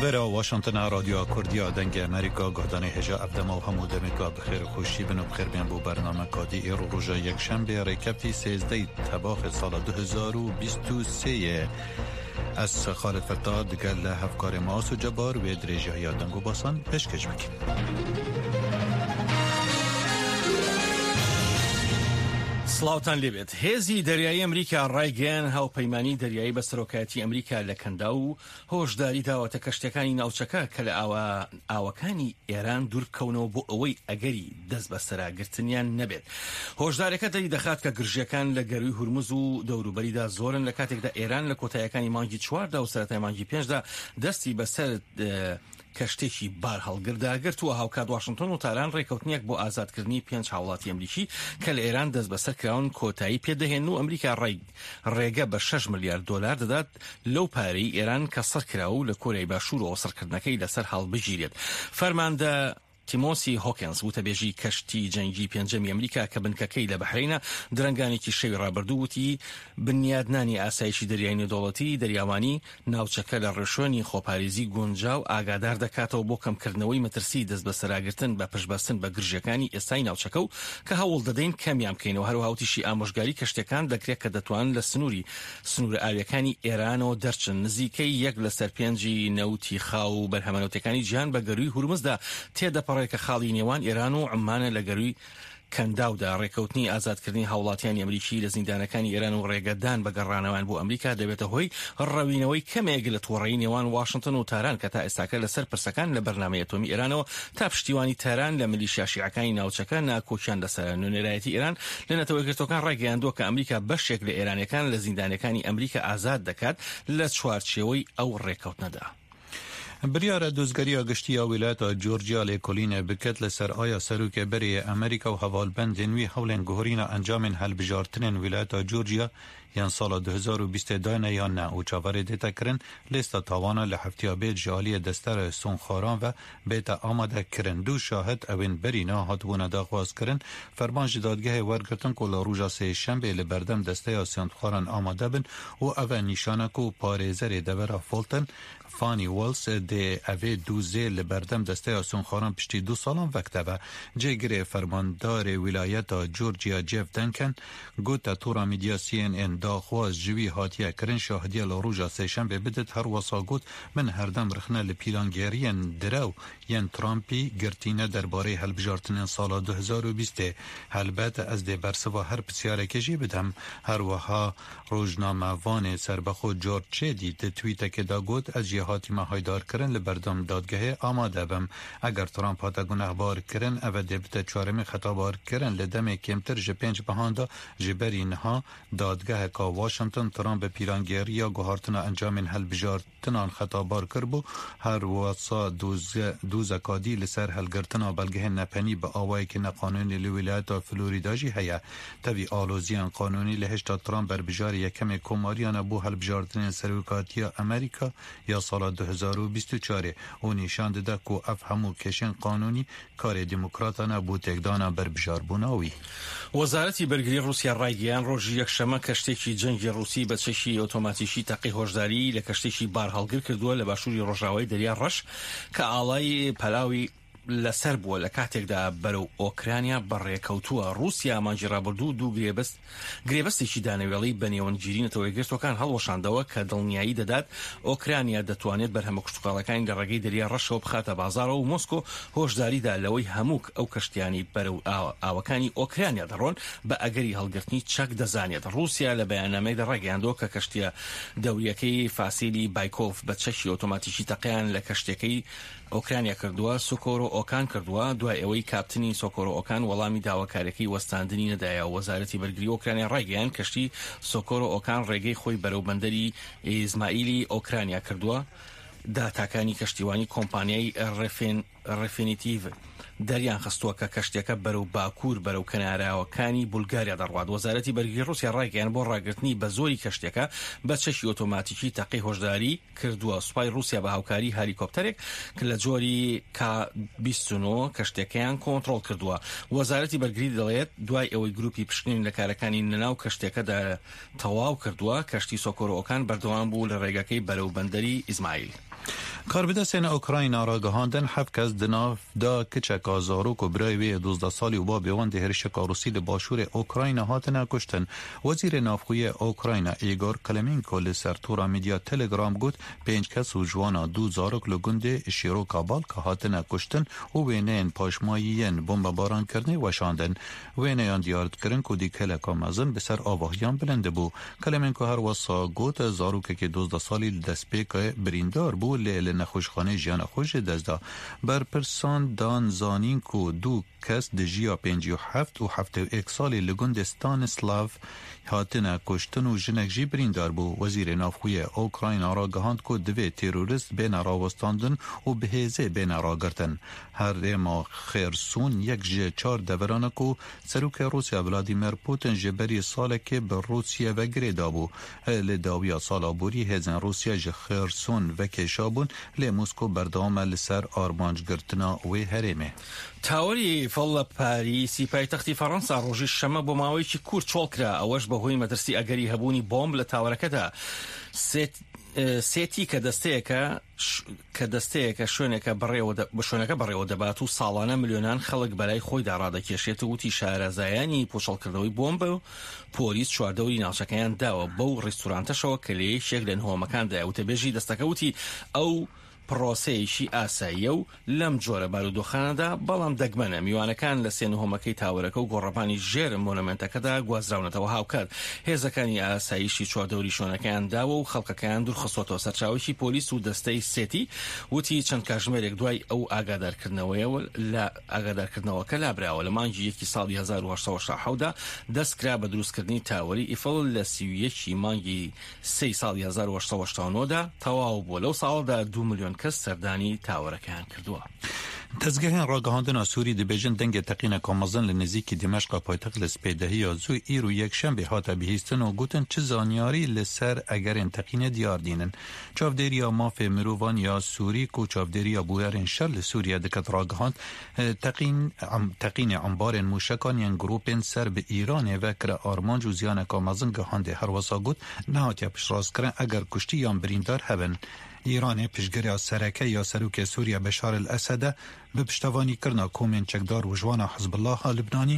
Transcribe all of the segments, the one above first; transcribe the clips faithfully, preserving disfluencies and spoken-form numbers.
ناوێرە واشنگتن رادیو کوردیا دەنگی ئەمریکا گۆدانی هێژە ئەبدەما و هەموو دەمێکا بخێر و خۆشی بن و بخێربیان بۆ بەرنامە کادی ئێرۆ ڕۆژە یەکشەمبێ ڕێکەفتی سێزدەی تەباخی ساڵە دو هەزار و بیست و سێ ئەس خالد فەتا دگەل لە هەفکارێ ماس و جەبار وێ درێژەیە دەنگ و باسان پێشکەش بکەین. سڵاوتان لێبێت. هێزی دەریایی ئەمریکا ڕایگەیان هاوپەیمانی دەریایی بە سەرۆکایەتی ئەمریکا لە کەندا و هۆشداری داوەتە کەشتەکانی ناوچەکە کە لە ئاوەکانی ئێران دوور بکەونەوە بۆ ئەوەی ئەگەری دەست بە سەراگرتنیان نەبێت. هۆشدارەکە دەری دەخات کە گرژیەکان لە گەروی هورمز و دەوروبەریدا زۆرن لە کاتێکدا ئێران لە کۆتاییەکانی مانگی چواردا و سەرەتای مانگی پێنجدا دەستی بەسەر کەشتێکی بار هەڵگرداگرت و هاوکات واشنگتن و تاران ڕێکەوتنیەک بۆ ئازادکردنی پێنج هاوڵاتی ئەمریکی کە لە ئێران دەست بەسەر کراون کۆتایی پێدەهێن و ئەمریکا ڕێگە بە شەش ملیارد دۆلار دەدات لەو پارەی ئێران کە سەرکراوە و لە کۆریای باشوورەوە سەرکردنەکەی لەسەر هەڵبژیرێت. فەرماندە تیمۆسی هۆکینز وتەبێژی کەشتی جەنگی پێنجەمی ئەمریکا کە بنکەکەی لە بەحرینە درەنگانێکی شەوی ڕابردوو وتی بنیادنانی ئاسایشی دەریای نێودەوڵەتی دەریاوانی ناوچەکە لە ڕێشۆنی خۆپارێزی گونجاو ئاگادار دەکاتەوە بۆ کەمکردنەوەی مەترسی دەست بە سەراگرتن بە پشبەستن بە گرژەکانی ئێستای ناوچەکە و کە هەوڵ دەدەین کەمیان بکەینەوە. هەروەها وتیشی ئامۆژگاری کەشتەکان دەکرێت کە دەتوانن لە سنووری سنوورە ئاویەکانی ئێرانەوە دەرچن. نزیکەی یەک لەسەر پێنجی نەوتی خاو و بەرهەمەنەوتەکانی جیهان بە گەروی هورمزدا تێدەپەڕێت کە خاڵی نێوان ئێران و عمانە لە گەروی کەنداودا. ڕێکەوتنی ئازادکردنی هاوڵاتیانی ئەمریکی لە زیندانەکانی ئێران و ڕێگەدان بە گەڕانەوان بۆ ئەمریکا دەبێتە هۆی ڕەوینەوەی کەمێک لە تۆڕەیی نێوان واشنگتن و تاران کە تا ئێستاکە لەسەر پرسەکان لە بەرنامەی ئەتۆمی ئێرانەوە تا پشتیوانی تاران لە میلیشیا شیعەکانی ناوچەکە ناکۆچیان لەسەر نوێنەرایەتی ئێران لە نەتەوەیەکگرتوەکان ڕایگەیاندووە کە ئەمریکا بەشێک لە ئێرانیەکان لە زیندانەکانی ئەمریکا ئازاد دەکات لە چوارچێوەی ئەو ڕێکەوتنەدا. بریارە دۆزگەریە گشتیە ویلایەتە جۆرجیا لێکۆلینە بکەت لەسەر ئایا سەرۆکێ بەرێ ئەمریکا و هەواڵبەندên wî hewlên guhorîna encamên helbijartinên wîlayeta Georgia yan sala du hezar û bîstê dayne yan ne û çavarê dête kirin lêsta tawana li heftiya bê ji aliyê destera sonxaran ve bête amade kirin. Du şahid evên berîna hatibûne daxwaz kirin. Ferman ji dadgehê wergirtin ku li rûja sêşembê li berdem desteya sonxaran amade bin û ev e nîşane ku parêzerê devera Fulton Fanny Walls de evê du zê li berdem desteya sonxaran piştî du salan vekteve. Cêgirê fermandarê wîlayeta Georgia Jeff Duncan got tora medyasiyên ên daxwaz ji wî hatiye kirin şahidiya li rûja sêşembê bidit her wasa got min herdem rixne li pîlangeriyên direw yên Trumpî girtîne derbarê helbijartinên sala du hezar û bîstê. Helbet ez dê bersiva her pirsyarekê jî bidem. Her wiha rojnamevanê serbexwe George Chedî di twîtekê da got ez jî hatîme haydarkirin li berdem dadgehê amade bim. Eger Trump hate gunehbar kirin ev dê bite çaremî xetabarkirin li demê kêmtir ji pênc behanda ji berî niha dadgeheka Washington Trump bi pîrangeriya guhartina encamên helbijartinan xetabar kir bû. Her wasa dûzekadî li ser helgirtina belgehên nepenî bi awayekî neqanûnî li wîlayeta Florîda jî heye. Tevî aloziyan qanûnî li hêşta Trump berbijarî yekemê komariyane bû helbijartinên serokatiya Amerîka ya sala du hezar û bîst û çarê û nîşan dide ku ev hemû kêşên qanûnî karê demokratan e bû têkdana berbijarbûna wî. وەزارەتی بەرگری رووسیا ڕایگەیان ڕۆژی یەکشەمە کەشتێکی جەنگی ڕووسی بە چەشی ئۆتۆماتیشی تەقی هۆشداری لە کەشتێکی بار هەڵگر کردووە لە باشووری ڕۆژاوای دەریا ڕەش کە ئاڵای پەلاوی لەسەر بووە لە کاتێکدا بەرەو ئۆکرانیا بەڕێکەوتووە. رووسیا مانگی ڕابردوو دوو گرێبەست گرێبەستێکی دانەوێڵی بە نێوەنگیری نەتەوەیەکگرتوەکان هەڵوەشاندەوە کە دڵنیایی دەدات ئۆکرانیا دەتوانێت بەرهەمە کشتوکاڵەکانی لە ڕێگەی دەریا ڕەشەوە بخاتە بازارەوە و مۆسکۆ هۆشداریدا لەوەی هەموو ئەو کەشتیانی بەرەو ئاوەکانی ئۆکرانیا دەڕۆن بە ئەگەری هەڵگرتنی چەک دەزانێت. رووسیا لە بەیاننامەیەدا ڕاگەیاندووە کە کەشتیە دەوریەکەی فاسیلی بایکۆف بە چەشی ئۆتۆماتیشی تەقییان لە کەشتەکەی ئۆکرانیا کردووە سۆکۆرۆ ئۆکان کردووە دوای ئەوەی کاپتنی سۆکۆرۆ ئۆکان وەڵامی داواکارەکەی وەستاندنی نەدایە. وەزارەتی بەرگری ئۆکرانیا ڕایگەیان کەشتی سۆکۆرۆ ئۆکان ڕێگەی خۆی بەرەو بەندەری ئیزمائیلی ئۆکرانیا کردووە. داتاکانی کەشتیوانی کۆمپانیای ڕێفێنیتیڤ دەریان خستووە کە کەشتێکە بەرەو باکوور بەرەو کەناراوەکانی بولگاریا دەڕوات. وەزارەتی بەرگری رووسیا ڕایگەیان بۆ ڕاگرتنی بە زۆری کەشتێکە بە چەشی ئۆتۆماتیکی تەقی هۆشداری کردووە. سوپای رووسیا بە هاوکاری هالیکۆپتەرێک کە لە جۆری کا بیست و نۆ کەشتەکەیان کۆنتڕۆڵ کردووە. وەزارەتی بەرگری دەڵێت دوای ئەوەی گروپی پشکنین لە کارەکانی نەناو کەشتێکەدا تەواو کردووە کەشتی سۆکۆرۆ ئۆکان بەردەوام بوو لە ڕێگەکەی بەرەو بەندەری ئیزمائیل. کاربدستین اوکراین را گهاندن حف کس دناف دا کچک آزاروک و برای وی دوزده سالی و با بیوان هرشک روسی باشور اوکراین هاتن کشتن. وزیر نافخوی اوکراین ایگور کلمینکو لسرتورا میدیا تلگرام گوت پنج کس و جوانا دو زاروک لگنده شیرو کابال که هاتن کشتن و وینین پاشمایین بمب باران کرنه وشاندن. وینیان دیارد کرن که دی کلک آمازن بسر آواهیان بلنده بو. کلمینکو هر وصا گوت زاروک که دوزده سالی دست پیک بریندار بو لیل نخوشخانه جیان خوش دزدا بر پرسان دان زانین کو دو کس دجیا پنجی و هفت و هفت و ایک سالی لگندستان سلاف هاتنه کشتن و جنک جی بریندار بو. وزیر نافخوی اوکراین را گهاند کو دوی تیروریست بین راوستاندن و بهیزه بین را گرتن. هر ریما خیرسون یک جه چار دورانه کو سروک روسیا ولادیمیر پوتین جبری ساله که بر روسیا و گریدا بو. لداویا سالا بوری هزن روسیا جه خیرسون و کشابون لی موسکو بردام لسر آرمانج گرتنا و هرمه. تاوری فڵە پاریسی پایتەختی فەڕەنسا ڕۆژی شەمە بۆ ماوەیەکی کورت چۆڵکرا ئەوەش بەهۆی مەترسی ئەگەری هەبوونی بۆمب لە تاوەرەکەدا. سێتی کە دەستەیەکە کە دەستەیەکە شوێنێکە بە شوێنەکە بەڕێوە دەبات و ساڵانە ملیۆنان خەڵک بەلای خۆیدا ڕادەکێشێت و وتی شارەزایانی پۆشەڵکردنەوەی بۆمب و پۆلیس چواردەوری ناوچەکەیان داوە بەو ڕێستورانتەشەوە کە لێ شێک لە نهۆمەکاندایە وتەبێژی دەستەکە وتی ئەو پرۆسەیەکی ئاساییە و لەم جۆرە بارودۆخانەدا بەڵام دەگمەنە میوانەکان لە سێ نهۆمەکەی تاوەرەکە و گۆڕەپانی ژێر مۆنەمنتەکەدا گوازراونەتەوە هاوکات. هێزەکانی ئاساییشی چواردەوری شوێنەکەیان داوە و خەڵکەکەیان دوورخستۆتەوە. سەرچاوێکی پۆلیس و دەستەی سێتی وتی چەند کاتژمێرێک دوای ئەو ئاگادارکردنەوەیەوە لە ئاگادارکردنەوەکە لابراوە لە مانگی یەکی ساڵی هەزار و هەشت سەد و هەشتا و حەوتدا دەستکرا بە دروستکردنی تاوەری ئیفڵ لە سی و یەکی مانگی سێی ساڵی هەزار و هەشت سەد و هەشتا و نۆدا تەواو بووە. لەو ساڵدا دو ملیۆن کەس سەردانی تاوەرەکەیان کردووە. تزگهین راگهاندن سوری دبیجن دنگ تقین کامازن لنزیکی دمشق پایتخت لسپیدهی زو ایرو یک شنبه هاتا بهیستن و گوتن چه زانیاری لسر اگر انتقین دیار دینن. چاودریا ماف مروان یا سوری کو چاودریا بویرن شر سوریا دکت راگهاند تقین تقین انبار موشکان ین گروپن سر به ایران و کر آرمانج و زیان کامازن گهانده هر وسا گوت نهاتیا پشراز کرن اگر کشتی یا بریندار هبن. ایران پشگری سرکه یا سروک سوریا بشار الاسد به پشتوانی کرنا کومن چکدار و جوان حزب الله لبنانی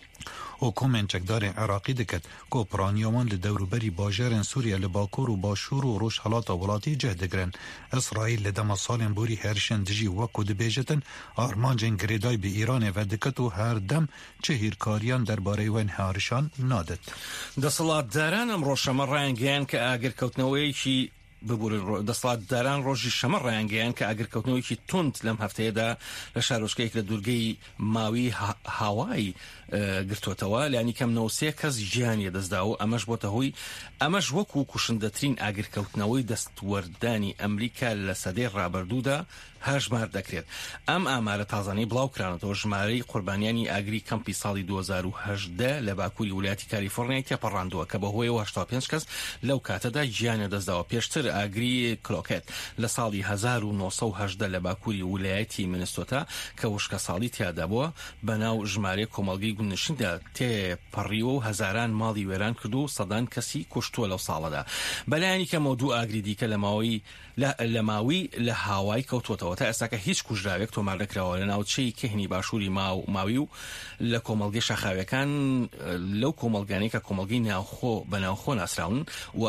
و کومن چکدار عراقی دکت کو پرانیامان لدوروبری باجرن سوریا لباکور و باشور و روش حالات ولاتی جهدگرن. اسرائیل لدما سالن بوری هرشن دجی وکو دبیجتن آرمانجن گریدای به ایران و دکت و هر دم چهیرکاریان درباره ون هارشان نادت. دەسەڵاتداران ئەمڕۆ شەمە ڕایانگەیان کە ئاگرکەوتنەوەیەکی ببوور دەسەڵاتداران ڕۆژی شەمە ڕایانگەیان کە ئاگرکەوتنەوەیکی تند لەم هەفتەیەدا لە شارۆچکەیەک لە دوورگەی ماوی هاوای گرتوتەوە لانی کەم نەوسێ کەس ژیانی دەستداوە. ئەمەش بۆتە هۆی ئەمەش وەکو کوشندەترین ئاگرکەوتنەوەی دەستوەردانی ئەمریکا لە سەدەی ڕابردوودا هەژمار دەکرێت. ئەم ئامارە تازانەی بڵاوکرانەوە ژمارەی قوربانیانی ئاگری کەمپی ساڵی دوو هەزار و هەژدە لە باکووری ویلایەتی کالیفۆرنیا تێپەڕاندووە کە بەهۆیەوە هەشتا و پێنج کەس لەو کاتەدا گیانە دەستداوە. پێشتر ئاگری کلۆکێت لە ساڵی هەزار و نۆ سەد و هەژدە لە باکووری ویلایەتی مینسۆتا کە وشکە ساڵی تیادا بووە بەناو ژمارەی کۆمەڵگەی گوندنشیندا تێپەڕیوە و هەزاران ماڵی وێران کردو و سەدان کەسی کوشتووە لەو ساڵەدا. بەلایانی کەمەوە دوو ئاگری دیکە لە ماوەی لە ماوی لە هاوای کەوتوتەوە. تا ئێستاکە هیچ کوژراوێک تۆمار نەکراوە لە ناوچەی کەهنی باشووری ماوی و لە کۆمەڵگەی شەخاویەکان لەو کۆمەڵگانەی کە کۆمەڵگەی ناوخۆ بەناوخۆ ناسراون و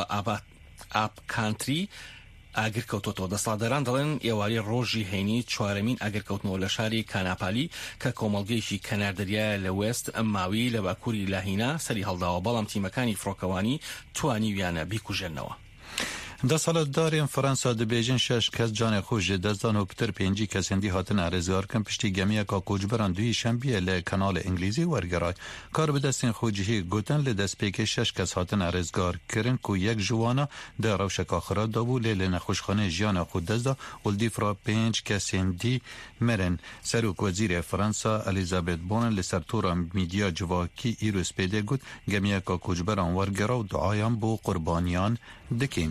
ئاپ کانتری ئاگرکەوتۆتەوە. دەسەڵاتداران دەڵێن ئێواری ڕۆژی هەینی چوارەمین ئاگرکەوتنەوە لە شاری کاناپالی کە کۆمەڵگەیەکی کەناردەریایە لە وێست ئەم ماوی لە باکووری لاهینا سەری هەڵداوە بەڵام تیمەکانی فڕۆکەوانی توانی ویانە بیکوژێنەوە. دەسەڵاتدارên Fransa dibêjin şeş kes canê xwe ji dest dan û pitir pêncî kesendî hatin arêzgarkin piştî gemiyeka koçberan duyî şembiyê li kanalê İngilîzî wergeray. Kar bi destên xwe cihê gotin li destpêkê şeş kes hatin arêzgarkirin ku yek ji wan di rewşeka xira dabû lê li nexweşxanê jiyana xwe dest da û li dîfra pênc kesên dî mirin. Serok Wezîrê Fransa Elizabeth Borne li ser tora mîdya civakî îro spêdê got gemiyeka koçberan wergera û duayan bo qurbaniyan dikin.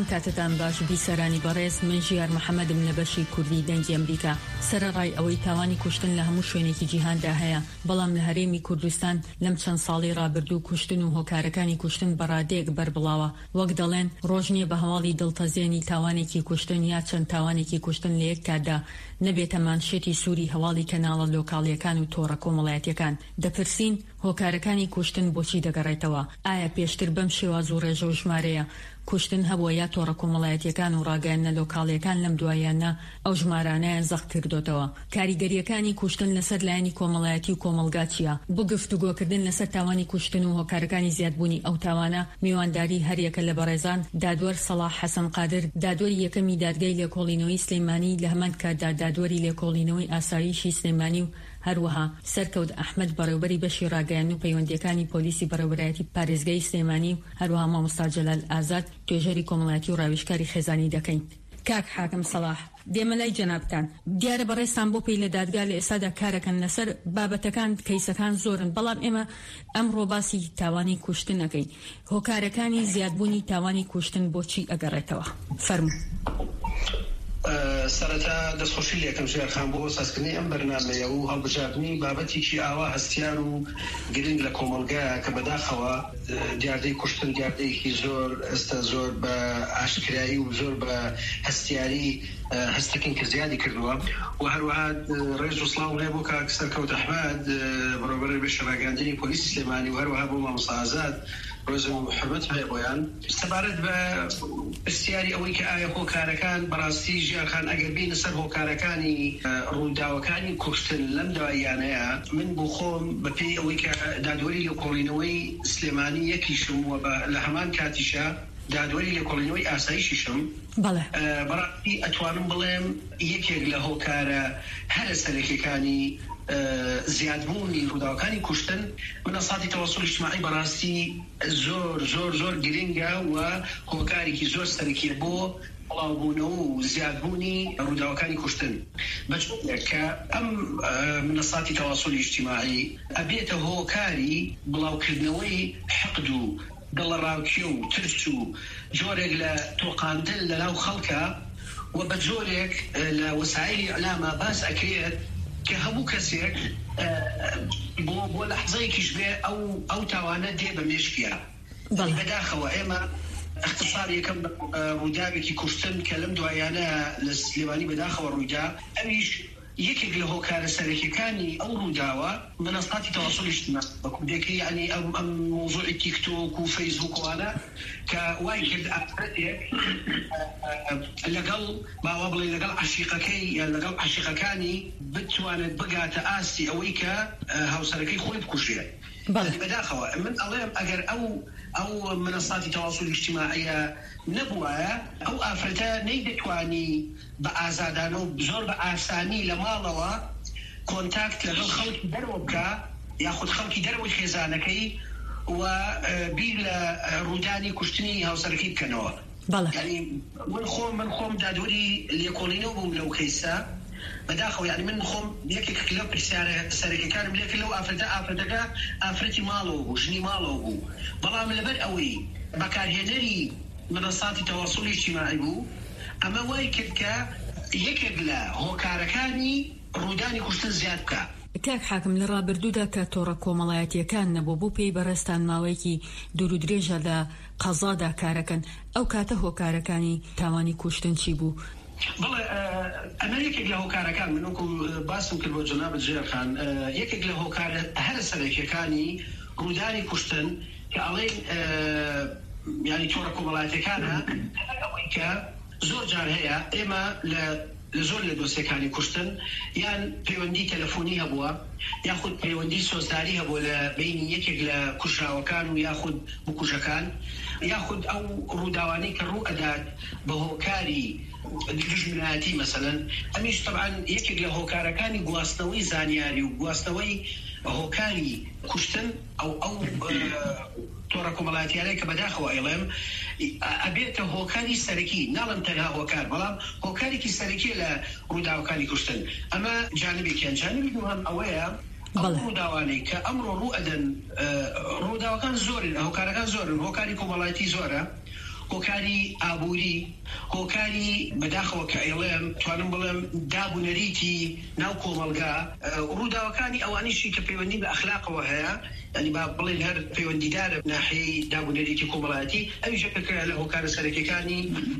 ئەم کاتتان باش بیسەرانی بەڕێز من ژیار محەممەدم لە بەشی کوردی دەنگی ئەمریکا. سەرڕای ئەوەی تاوانی کوشتن لە هەموو شوێنێکی جیهاندا هەیە، بەڵام لە هەرێمی کوردستان لەم چەند ساڵی ڕابردوو کوشتن و هۆکارەکانی کوشتن بەڕادەیەک بەربڵاوە. وەک دەڵێن ڕۆژ نییە بە هەواڵی دڵتەزێنی تاوانێکی کوشتن یا چەند تاوانێکی کوشتن لە یەک کاتدا نەبێتە مانشێتی سووری هەواڵی کەناڵە لۆکاڵیەکان و تۆڕە کۆمەڵایەتیەکان. دەپرسین هۆکارەکانی کوشتن بۆچی دەگەڕێتەوە؟ ئایا پێشتر بەم شێواز و ڕێژە و ژمارەیە کوشتن هەبووە یا تۆڕە کۆمەڵایەتیەکان و ڕاگەیاندنە لۆکاڵیەکان لەم دوایانە ئەو ژمارانەیە زەق کردوتەوە؟ کاریگەریەکانی کوشتن لەسەر لایەنی کۆمەڵایەتی و کۆمەلگا چییە؟ بۆ گفتوگۆکردن لەسەر تاوانی کوشتن و هۆکارەکانی زیادبوونی ئەو تاوانە میوانداری هەریەکە لە بەڕێزان دادوەر سەلاح حەسەن قادر، دادوەری یەکەمی دادگای لێکۆڵینەوەی سلەیمانی لە هەمان کاتدا دادوەری لێکۆڵینەوەی ئاسایشی سلەیمانی و هەروەها سەرکەوت ئەحمەد بەڕێوەبەری بەشی ڕاگەیاندن و پەیوەندیەکانی پۆلیسی بەڕێوەبەرایەتی پارێزگای سلەیمانی و هەروەها مامۆستا جەلال ئازاد توێژەری کۆمەڵایەتی و ڕاویشکاری خێزانی دەکەین. کاک حاکم سەلاح، دێمە لای جەنابتان. دیارە بەڕێستان بۆ پێی لە دادگا لە ئێستادا کارەکەن لەسەر بابەتەکان، کەیسەکان زۆرن، بەڵام ئێمە ئەمڕۆ باسی تاوانی کوشتن نەکەین. هۆکارەکانی زیادبوونی تاوانی کوشتن بۆچی ئەگەڕێتەوە؟ فەرموو. سەرەتا دەستخۆشی لێکم ژێرخان بۆ سازکردنی ئەم بەرنامەیە و هەڵبژاردننی بابەتێکی ئاوا هەستیار و گرنگ لە کۆمەلگایە کە بەداخەوە دیاردەی کوشتن دیاردەیەکی زۆر ئێستا زۆر بە ئاشکرایی و زۆر بە هەستیاری هەستەکەین کە زیادی کردووە و هەروەها ڕێز و سڵاو لێ بۆ کاک سەرکەوت ئەحمەد بەڕێوەبەر بەشی ڕاگەیاندنی پۆلیسی سلێمانی و هەروەها بۆ مامۆستا ئازاد ڕۆژ و حرمەت هەیە بۆیان سەبارەت بە پرسیاری ئەوەی کە ئایا هۆکارەکان بەڕاستی ژیانخان ئەگەر بینە سەر هۆکارەکانی ڕووداوەکانی کوشتن لەم دواییانەیە، من بۆ خۆم بەپێی ئەوەی کە دادوەری لێکۆڵینەوەی سلێمانی یەکیشم و لە هەمان کاتیشە دادوەری لێکۆڵینەوەی ئاسایشیشم، بەڕاستی ئەتوانم بڵێم یەکێک لە هۆکارە هەرە سەرەکیەکانی زیادبوونی ڕووداوەکانی کوشتن منەساتی تەواصل اجتماعی بەڕاستی زۆر زۆر زۆر گرنگە و هۆکارێکی زۆر سەرەکیە بۆ بڵاوبوونەوە و زیادبوونی ڕووداوەکانی کوشتن، بەجۆرێک کە ئەم منەساتی تەواصل اجتماعی ئەبێتە هۆکاری بڵاوکردنەوەی حەقد و دڵڕاوکێ و ترس و جۆرێک لە تۆقاندن لەناو خەڵکە و بە جۆرێک لە وەسایلی ئیعلامە باس ئەکرێت کە هەموو کەسێک بۆ بۆ لەحزەیەکیش بێ ئەو ئەو تاوانە دێ بە مێشکیە. بەداخەوە ئێمە اختصار یەکەم ڕووداوێکی کوشتن کە لەم دوایانە لە سلێمانی بەداخەوە ڕوویدا، ئەمیش یەکێک لە هۆکارە سەرەکیەکانی ئەو ڕووداوە منەساتی تەواصل اجتماعی بەکوبێکی یعنی ئەم ئەم مۆزوعی تیکتۆک و فەیسبووکوانە کە وای کرد ئافرەتێک لەگەڵ باوا بڵێ لەگەڵ عەشیقەکەی یان لەگەڵ عەشیقەکانی بتوانێت بگاتە ئاستی ئەوەی کە هاوسەرەکەی خۆی بکوژێت. بەداخەوە من ئەڵێم ئەگەر ئەو ئەو منەساتی تەواصل اجتماعیە نەبووایە، ئەو ئافرەتە نەیدەتوانی بە ئازادانە و زۆر بە ئاسانی لە ماڵەوە کۆنتاکت لەگەڵ خەڵکی دەرەوە بکە یاخود خەڵکی دەرەوەی خێزانەکەی و بیر لە ڕوودانی کوشتنی هاوسەرەکەی بکەنەوە. یعنی من خۆم من خۆم دادوەری لێکۆڵینەوە بووم لەو کەیسە بەداخەوە، یعنی من خۆم یەکێک لەو پرسیارە سەرەکیەکانم لێک لەو ئافرەتە ئافرەتەکە ئافرەتی ماڵەوە بوو، ژنی ماڵەوە بوو، بەڵام لەبەر ئەوەی بەکارهێنەری منەساتی تەواصل اجتماعی بوو، ئەمە وای کرد کە یەکێک لە هۆکارەکانی ڕوودانی کوشتن زیاد بکە. کاک حاکم، لە ڕابردوودا کە تۆڕە کۆمەڵایەتیەکان نەبوو بۆ پێی بەڕێستان ماوەیەکی دوور و درێژە لە قەزادا کارەکەن، ئەو کاتە هۆکارەکانی تاوانی کوشتن چی بوو؟ بەڵێ ئەمە یەکێک لە هۆکارەکان من وەکو باسم کرد بۆ جەناب ژێرخان، یەکێک لە هۆکارە هەرە سەرەکیەکانی ڕوودانی کوشتن کە ئەڵێن یعنی تۆڕە کۆمەڵایەتیەکانە ئەوەی کە زۆر جار هەیە ئێمە لە لە زۆر لە دۆسیەکانی کوشتن یان پەیوەندی تەلەفۆنی هەبووە یاخود پەیوەندی سۆزداری هەبووە لە بینی یەکێک لە کوژراوەکان و یاخود بکوژەکان یاخود ئەو ڕووداوانەی کە ڕوو ئەدات بە هۆکاری دژمنایەتی مەسەلەن، ئەمیش طبعاً یەکێک لە هۆکارەکانی گواستنەوەی زانیاری و گواستنەوەی هۆکاری کوشتن ئەو ئەو تۆڕە کۆمەڵایەتیانەیە کە بەداخەوە ئەڵێم ئەبێتە هۆکاری سەرەکی، ناڵم تەنها هۆکار بەڵام هۆکارێکی سەرەکی لە ڕووداوەکانی کوشتن. ئەمە جانبێکیان. جانبی دووهەم ئەوەیە ئەو ڕووداوانەی کە ئەمڕۆ ڕوو ئەدەن، ڕووداوەکان زۆرن، هۆکارەکان زۆرن، هۆکاری کۆمەڵایەتی زۆرە، هۆکاری ئابووری هۆکاری بەداخەوە کە ئێڵێم توانم بڵێم دابوونەریتی ناو کۆمەلگا ڕووداوەکانی ئەوانیشی کە پەیوەندی بە ئەخلاقەوە هەیە ینی با بڵێن هەر پەیوەندیدارە ناحیەی دابوونەریتی کۆمەڵایەتی ئەویش پێکرا لە هۆکارە سەرەکیەکانی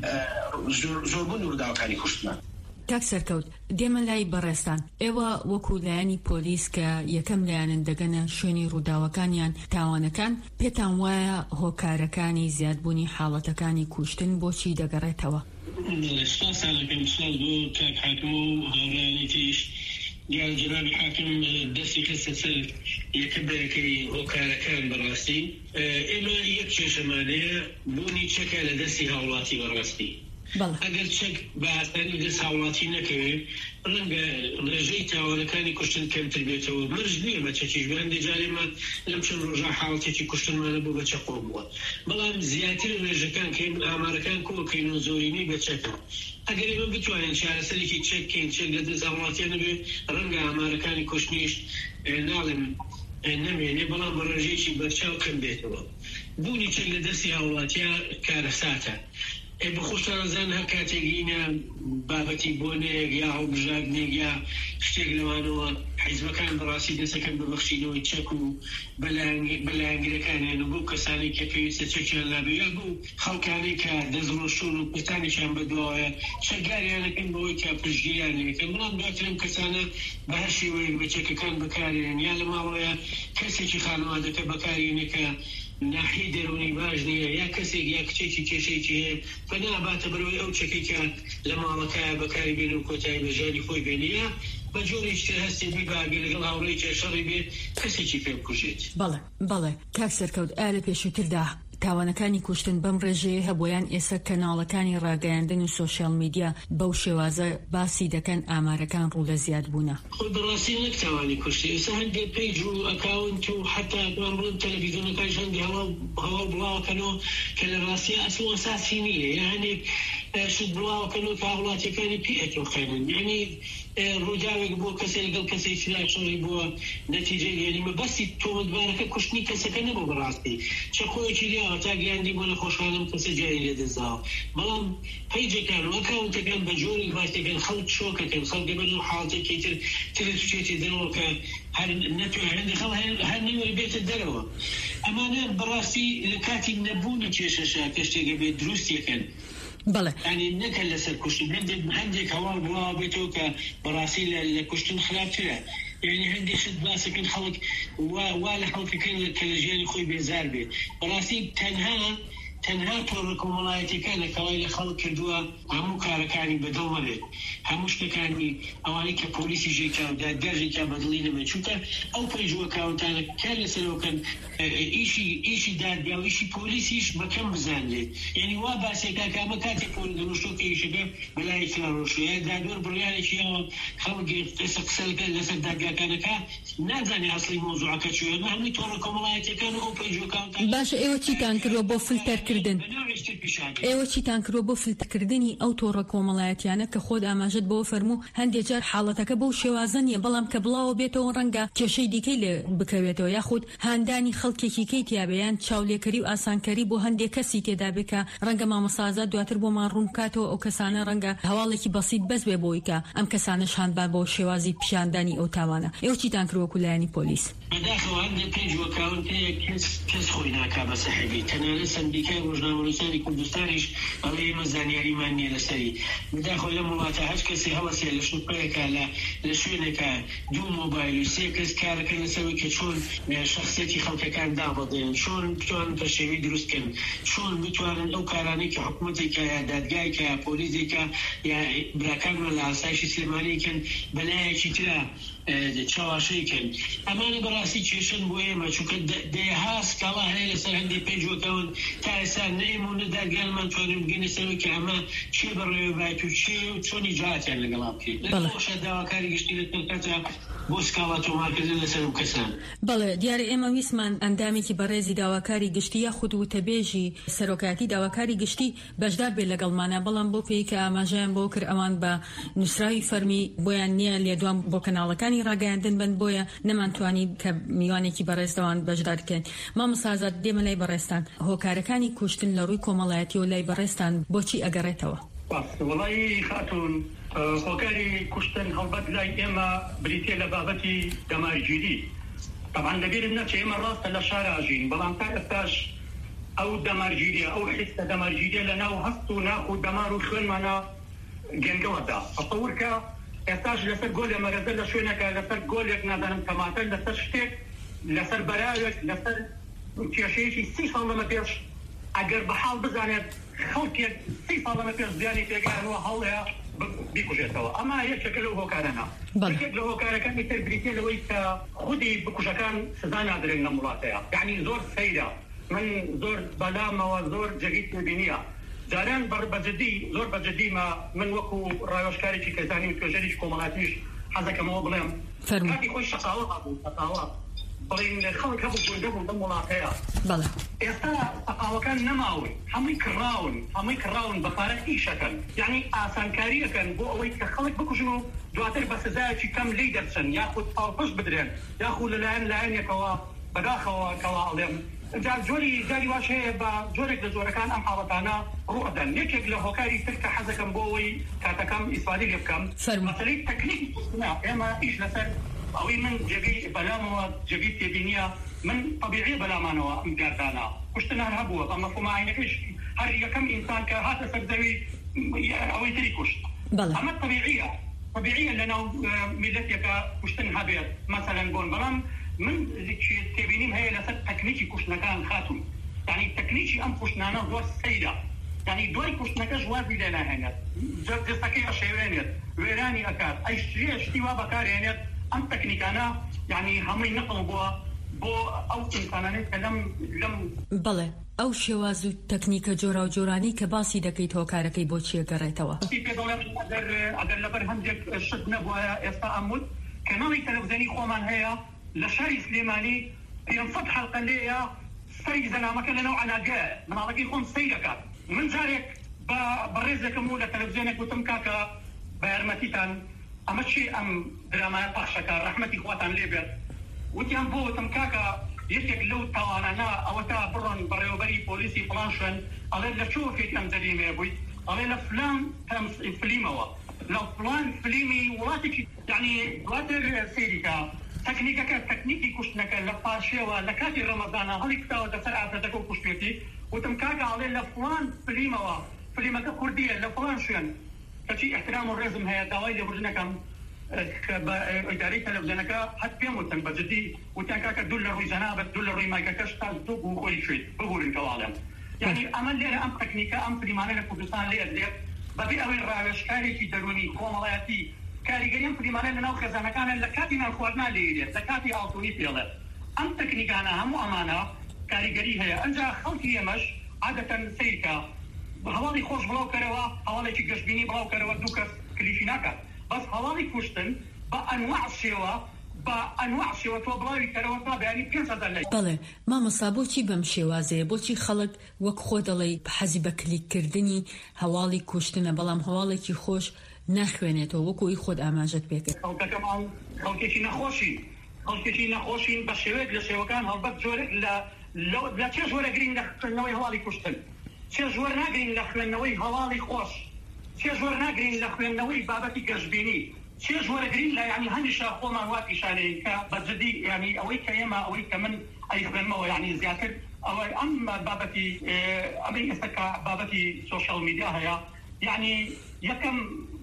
زۆربوون ڕووداوەکانی کوشتمان. کاک سەرکەوت دێمە لای بەڕێستان ئێوە وەکو لایەنی پۆلیس کە یەکەم لایەنن دەگەنە شوێنی ڕووداوەکانیان تاوانەکان پێتان وایە هۆکارەکانی زیادبوونی حاڵەتەکانی کوشتن بۆچی دەگەڕێتەوە؟ سپاسانەکەم سڵ بۆ کاک حاکم و هاوڕێنی تریش دیار جنابی حاکم دەستی کەسە سەر یەکە بەیەکەی هۆکارەکان بەڕاستی ئێمە یەک کێشەمانەیە بوونی چەکە لە دەستی هاوڵاتی بەڕاستی ئەگەر چەک بە ئاسانی دەست هاوڵاتی نەکەوێت ڕەنگە ڕێژەی تاوانەکانی کوشتن کەمتر بێتەوە مرج نییە بە چەکیش بەندێ جارێمە لەم چەند ڕۆژە حاڵەتێکی کوشتنمانە بوو بە چەقۆ بووە بەڵام زیاتر ڕێژەکان کە ئامارەکان کۆکەین و زۆرینەی بە چەکە ئەگەر ئێمە بتوانین چارەسەرێکی چەککەین چەک لە دەست هاوڵاتیانە بێ ڕەنگە ئامارەکانی کوشتنیش ناڵێم نەمێنێ بەڵام بە ڕێژەیەکی بەرچاو کەم بێتەوە بوونی چەک لە دەستی هاوڵاتیە کارەساتە بخۆشتانزان هەر کاتێکینە بابەتی بۆنێک یا هەڵبژاردنێک یا شتێک لەوانەوە حیزبەکان بەڕاستی دەسەکەن ببەخشینەوەی چەک و بەلایەنگیرەکانیان و بۆ کەسانی کە پێویستە چەکیان لابێ یا بوو خەڵکانەی کە دەستڕۆشتون و کوتانیشان بەدواوە چەکداریانەکەن بەوەی کە پشتگیریانەکەن بەڵام دواتر ئەم کەسانە بە هەر شێوەیەک بە چەکەکان بەکارێنن یا لە ماوەیە کەسێکی خانەوادەکە بەکارێنێکە ناحی دەرونی باش نییە یا کەسێک یا کچێکی کێشەیەکی هەیە بەناباتە بەرەوەی ئەو چەکێکە لە ماڵەکەیە بەکاری بێن و کۆتایی بەژاری خۆی بێنیە بە جۆرێکی هەستی بیباگە لەگەڵ هاوڕێی کێشەڕی بێت کەسێکی پێ بکوژێت. بەڵێ بەڵێ کاک سەرکەوت ئا لە پێشووتردا تاوانەکانی کوشتن بەم ڕێژەیە هەبوویان ئێستا کەناڵەکانی ڕاگەیاندن و سۆشیال میدیا بەو شێوازە باسی دەکەن ئامارەکان ڕوو لە زیاد بوونە. خۆ بەڕاستی نەک تاوانی کوشتی ئێستا هەندێک پەیج و ئەکاونت و حتا دوان بڵن تەلەڤیزیۆنەکانیش هەندێک هەواڵ بڵاوەکەنەوە کە لە ڕاستی ئەسڵ ئەساسی نییە یا هەندێک شت بڵاوەکەنەوە کە هاوڵاتیەکانی پێ ئەتۆخێنن یعنی ڕووداوێک بۆ کەسێ لەگەڵ کەسێکی لاشەڕی بووە نەتیجەی یعنی مەبەستی تۆمەتبارەکە کوشتنی کەسەکە نەبوو بەڕاستی چەقۆیەکی لیاوە تا گەیاندی بۆ نەخۆشخانەم کەسە جاری لێدەستاوە بەڵام پەیجەکان و ئەکاونتەکان بە جۆری باشتەکەن خەڵک شۆکەکەن خەڵکە بەن و حاڵەتێکی تر ترت بچێتی دەرەوە کە هەر نەتوانێت هەندێک خەڵک هەر نەوەری بێتە دەرەوە ئەمانە بەڕاستی لە کاتی نەبوونی کێشەشە کە شتێکە بێت دروستیەکەن. بەڵێ ینی نەکە لەسەر کوشتن هەندێک هەندێک هەواڵ بڵاو بێتەوە کە بەڕاستی لە کوشتن خراپترە یعنی هەندێک شت باسەکەن خەڵک وا لە خەڵکەکەن کە لە ژیانی خۆی بێزار بێت بەڕاستی تەنها تەنها تۆڕە کۆمەڵایەتیەکانە کەوای لە خەڵک کردووە هەموو کارەکانی بەدڵ مەبێت هەموو شتەکانی ئەوانەی کە پۆلیسی ژێکا و دادگەرێکا بەدڵی نەبێت چونکە ئەو پەیژوە کاونتانە کار لەسەرەوەکەن ئیشی ئیشی دادگا و ئیشی پۆلیسیش بەکەم بزانێت یعنی وا باسێکا کە ئەمە کاتێک پۆلی دەنوشتۆکە ئیشەکە بەلای فلانۆشەیە دادوەر بڕیارێکی ئەوە خەڵکی ئێستا قسە لەسەر دادگاکانەکە نازانێ ئەسڵی مۆزوعەکە چۆیە هەمووی تۆڕە کۆمەڵایەتیەکان و ئەو پەیژوە کاونتان باشە ئێوە چیتان کردووە بۆ فلتەر ئێوە چیتان کردووە بۆ فلترکردنی ئەو تۆڕە کۆمەڵایەتیانە کە خۆت ئاماژەت بۆ فەرموو هەندێک جار حاڵەتەکە بەو شێوازە نیە بەڵام کە بڵاوە بێتەوە ڕەنگە کێشەی دیکەی لێ بکەوێتەوە یاخود هاندانی خەڵکێکی کەی تیابەیان چاولێکەری و ئاسانکەری بۆ هەندێک کەسی تێدا بێت کە ڕەنگە مامەسازات دواتر بۆمان ڕوون بکاتەوە ئەو کەسانە ڕەنگە هەواڵێکی بەسیط بەس بێ بۆی کە ئەم کەسانەش هاندبان بۆ شێوازی پیشاندانی ئەو تاوانە ئێوە چیتان کردووە کولایانی پۆلیس بەداخەوە هەندێک پێیجوە کاونتەیە کەس خۆی ناکا بە سەحیبی تەنانەت سندیکای ڕۆژنامەنووسانی کوردستانیش بەڵێ ئێمە زانیاریمان نییە لەسەری بەداخەوە لەم وڵاتە هەچ کەسێ هەوەسێ لە شوپەیەکە لە شوێنێکە دوو مۆبایل و سێ کەس کارەکەن لەسەرەوەی کە چۆن شەخسیەتی خەڵکەکان دابەدێن چۆن بتوانن پەشێوی دروستکەن چۆن بتوانن ئەو کارانەی کە حکوومەتێکە یا دادگایکە یا پۆلیسێکە یا براکانمان لە ئاسایشی سلێمانیکەن بەلایەکی ترە چاواشەیکەن ئەمانە بەڕاستی کێشن بۆ ئێمە چونکە دەیها سکاڵا هەیە لەسەر هەندێک پێیجوەکەون تا ئێستا نەئێمە و نەدادگانمان توانین بگەینە سەرەوەی کە ئەمە چێ بەڕێوە بایەت و چێ و چۆنی جااتیان لەگەڵا بکەین لەخۆشە داواکاری گشتی لەسەر کاتە بۆ سکاڵات تۆمارکردن لەسەر و کەسان. بەڵێ دیارە ئێمە ویسمان ئەندامێکی بەڕێزی داواکاری گشتی یا خود وتەبێژی سەرۆکاتی داواکاری گشتی بەشدار بێ لەگەڵمانە، بەڵام بۆ پێی کە ئاماژەیان بۆ کرد ئەوان بە نووسراوی فەرمی بۆیان نییە لێدوان بۆ کەناڵەکانی ڕاگەیاندن بن، بۆیە نەمانتوانی کە میوانێکی بەڕێزەوان بەشدار بکەین. مامۆستا ئازاد دێمە لای بەڕێستان، هۆکارەکانی کوشتن لە ڕووی کۆمەڵایەتی و لای بەڕێستان بۆچی ئەگەڕێتەوە؟ وڵی خاتون هۆکاری کوشتن هەڵبەت لای ئێمە بریتێ لە بابەتی دەمارگیری. طبعا لەبیرم نەچێ ئێمە ڕاستە لە شاراژین، بەڵام تا ئێستاش ئەو دەمارگیریە ئەو حیسە دەمارگیریە لە ناو هەست و ناخ و دەمار و خوێنمانە گەنگەوەدا. تەسەوور کە ئێستاش لەسەر گۆلێ مەرەزە لە شوێنەکە لەسەر گۆلێک نادانم تەماتە لەسەر شتێک لەسەر بەراوێک لەسەر کێشەیەکی سی ساڵ لەمە پێش ئەگەر بەحاڵ بزانێت خەڵکێک سی ساڵ لەمە پێش زیانی تێگەیانەوە هەڵەیە بیکوژێتەوە. ئەمە یەکێکە لەو هۆکارانە. یەکێک لە هۆکارەکانی تر بریتێ لەوەی کە خودی بکوژەکان سزا نادرێن لە وڵاتەیە، یعنی زۆر سەیرە. من زۆر بەلامەوە زۆر جەگیت ببینیە جاران بەجددی زۆر بەجددیمە من وەکو ڕایۆشکارێکی کەزانی و توێژەریش کۆمەڵاتیش حەزەکەمەوە بڵێم کاتی خۆی شەقاوە هەبوو شەقاوە بڵین خەڵک هەبوو گوندە بوو لەم وڵاتەیە. ئێستا سەقاوەکان نەماون، هەمووی کڕاون هەمووی کڕاون بەپارە ئیشەکەن، یعنی ئاسانکاریەکەن بۆ ئەوەی کە خەڵک بکوژن و دواتر بە سزایەکی کەم لی دەرچن یاخود پاڵپشت بدرێن یاخود لەلایەن لایەنێکەوە بەداخەوە کەوا ئەڵێم جۆری جاری واش هەیە بە جۆرێک لە جۆرەکان ئەم حاڵەتانە ڕوئەدەن. یەکێک لە هۆکاری تر کە حەزەکەم بۆ ئەوەی کاتەکەم ئیسفادی لێ بکەم مەسەلەی تەکنیکی کوشتنە. ئێمە ئیش لەسەر ئەوەی من جێگەی بەلامەوە جێگەی تێبینیە من طبیعی بەلامانەوە ئەم گاردانە کوشتن هەر هەبووە بە مەفهومایەکەش هەر یەکەم ئینسان کە هاتە سەر زەوی ئەوەی تری کوشت. ئەمە طبیعیە طبیعیە لەناو میلەتێکە کوشتن هەبێت مەسەلەن بۆن، بەڵام من تێبینیم هەیە لەسەر تەکنیکی کوشتنەکان خاتون، یعنی تەکنیکی ئەم کوشتنانە زۆر سەیرە، یعنی دوای کوشتنەکەش وازی لێ ناهێنێت، جستەکەی ئەشێوێنێت وێرانی ئەکات ئەیشتێ شتی وا بەکارهێنێت. ئەم تەکنیکانە یعنی هەمووی نەقڵ بووە بۆ ئەو ئینسانانەی کە لەم لەم بەڵێ ئەو شێواز و تەکنیکە جۆرا و جۆرانی کە باسی دەکەیت هۆکارەکەی بۆچی ئەگەڕێتەوە؟ ئەگەر لەبەر هەندێک شت نەبووایە ئێستا ئەمود کەناڵی تەلەڤیزیۆنی خۆمان هەیە لە شاری سلێمانی پێنجسەد حەڵقە لێیە سەری زەنامەکە لەناو عەناگایە مناڵەکەی خۆم سەیر دەکات. من جارێک بە بەڕێزێکم و لە تەلەڤیزیۆنێک وتم کاکە بە یارمەتیتان ئەمە چی ئەم درامایە پاشەکە ڕەحمەتی خواتان لێبێت وتیان بۆ وتم کاکە یەکێک لەو تاوانانە ئەوە تا بڕۆن بەڕێوەبەری پۆلیسی فڵان شوێن ئەڵێ لە چۆ فێکی ئەم جەریمێ بوویت ئەڵێ لە فلان فلیمەوە لە فلان فلیمی وڵاتێکی یعنی دواتر سەیریکە تەکنیکەکە تەکنیکی کوشتنەکە لە پاشێوە لە کاتی ڕەمەزانە هەڵی کتاوە دەسەر ئافرەتەکە و کوشتێتی وتم کاکە ئەڵێ لە فلان فلیمەوە فلیمەکە کوردیە لە فلان شوێن کەچی احترام و ڕێزم هەیە داوای لێبوردنەکەم بە ئیدارەی تەلەڤیزیۆنەکە هەت پێم وتن بەجددی وتیان کاکە دوو لە ڕووی زەنابەت دوو لە ڕووی مایکەکەش تا دوو بوو خۆی شوێت ببورن کەواڵێم. یعنی ئەمە لێرە ئەم تەکنیکە ئەم فلیمانە لە کوردستان لێر لێت بەبێ ئەوەی ڕاوێژکارێکی دەرونی کۆمەڵایەتی کاریگەریان فلیمانە لەناو خێزانەکانە لە کاتی نانخواردنا لێرێت لە کاتی ئاڵتوونی پێڵێت. ئەم تەکنیکانە هەموو ئەمانە کاریگەری هەیە. ئەنجا خەڵکی ئێمەش عادەتەن سیرکە هەواڵی خۆش بڵاو کەرەوە هەواڵێکی گەشتبینی بڵاو کەرەوە دوو کەس کلیشی ناکات بەس هەواڵی کوشتن بە ئەنواع شێوە بە ئەنواع شێوە تۆ بڵاوی کەرەوە تا بەیانی پێنج سەد لەی. بەڵێ مامۆستا بۆچی بەم شێوازەیە بۆچی خەڵک وەک خۆ دەڵێ حەزی بە کلیککردنی هەواڵی کوشتنە بەڵام هەواڵێکی خۆش ناخوێنێتەوە وەکوی خۆت ئاماژەت پێکرد؟ خەڵکەکەمان خەڵکێکی نەخۆشین خەڵکێکی نەخۆشین بە شێوەیەک لە شێوەکان هەڵبەت جۆرێک لە چێ ژۆرە گرنگ لە خوێندنەوەی هەواڵی کوشتن چێ ژۆر ناگرین لە خوێندنەوەی هەواڵی خۆش چێ ژۆر ناگرین لە خوێندنەوەی بابەتی گەشتبینی چێ ژۆرە گرین لە ینی هەمیشە خۆمان وا پیشانەیە کە بەجددی ینی ئەوەی کە ئێمە ئەوەی کە من ئەی خوێنمەوە ینی زیاتر ئەوەی ئەم بابەتی ئەمەی ئێستا کە بابەتی سۆشیال میدیا هەیە یعنی یەکەم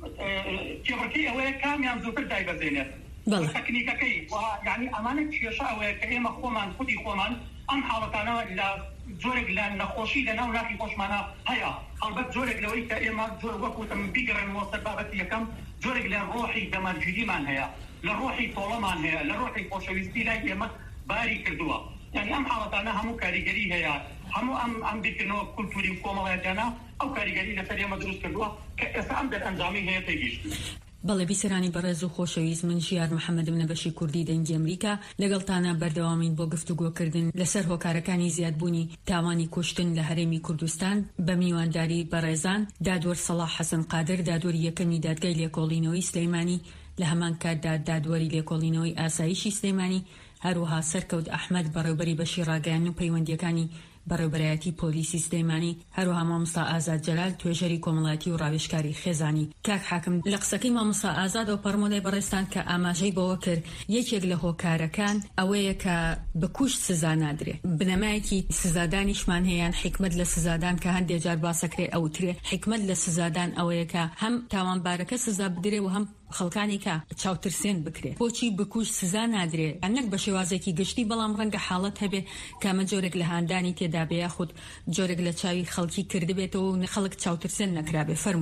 کێڕەکەی ئەوەیە کامیان زووتر دایبەزێنێت تەکنیکەکەی یعنی ئەمانە کێشە ئەوەیە کە ئێمە خۆمان خودی خۆمان ئەم حاڵەتانەوە لە جۆرێک لە نەخۆشی لە ناو ناخی خۆشمانە هەیە هەڵبەت جۆرێک لەوەی کە ئێمە جۆر وەکوتم بیگەڕێنەوە سەر بابەتی یەکەم جۆرێک لە ڕۆحی دەمەرگیریمان هەیە لە ڕۆحی تۆڵەمان هەیە لە ڕۆحی خۆشەویستی لای ئێمە باری کردووە. یعنی ئەم حاڵەتانە هەموو کاریگەری هەیە هەموو ئەم ئەم بیرکردنەوە کولتوری کۆمەڵایەتیانە ئەو کاریگەری لەسەر ئێمە دروست کردووە کە ئێستا ئەم دەرئەنجامی هەیە تێگەیشتن. بەڵێ بیسەرانی بەڕێز و خۆشەویست، من ژیار محەممەدم نەبەشی کوردی دەنگی ئەمریکا لەگەڵتانە بەردەوامین بۆ گفتوگۆکردن لەسەر هۆکارەکانی زیادبوونی تاوانی کوشتن لە هەرێمی کوردستان بە میوانداری بەڕێزان دادوەر سەلاح حەسەن قادر، دادوەری یەکەمی دادگای لێکۆڵینەوەی سلەیمانی، لە هەمان کاتدا دادوەری لێکۆڵینەوەی ئاسایشی سلەیمانی، هەروەها سەرکەوت ئەحمەد بەڕێوەبەری بەشی ڕاگەیاندن و پەیوەندیەکانی بەڕێوەبەرایەتی پۆلیسی سلەیمانی، هەروەها مامۆستا ئازاد جەلال توێژەری کۆمەڵایەتی و ڕاوێژکاری خێزانی. کاک حاکم، لە قسەکەی مامۆستا ئازاد و پەرمۆدای بەڕێستان کە ئاماژەی بەوە کرد یەکێک لە هۆکارەکان ئەوەیە کە بەکوشت سزا نادرێ، بنەمایەکی سزادانیشمان هەیەیان حکمت لە سزادان کە هەندێک جار باسەکرێ ئەوترێ حکمت لە سزادان ئەوەیە کە هەم تاوانبارەکە سزا بدرێ و هەم خەڵکانی کە چاوترسێن بکرێت. بۆچی بکوش سزا نادرێ؟ ئەنەک بە شێوازێکی گشتی، بەڵام ڕەنگە حاڵەت هەبێ کامە جۆرێک لە هاندانی تێدا بێ یاخود جۆرێک لە چاوی خەڵکی کردبێتەوە و خەڵک چاوترسێن نەکرابێ. فەرمو.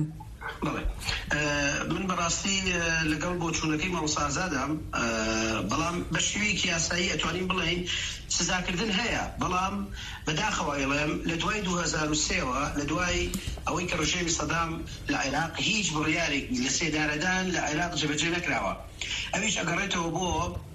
من بەڕاستی لەگەڵ بۆ چوونەکەی مامۆستا ئازادم، بەڵام بە شێوەیەکی یاسایی ئەتوانین بڵێین سزاکردن هەیە، بەڵام بەداخەوە ئێڵێم لە دوای دوو هەزار و سێەوە لە دوای ئەوەی کە ڕژێمی سەدام لە عێراق هیچ بڕیارێکی لە سێدارەدان لە عێراق جێبەجێ نەکراوە. ئەویش ئەگەڕێتەوە بۆ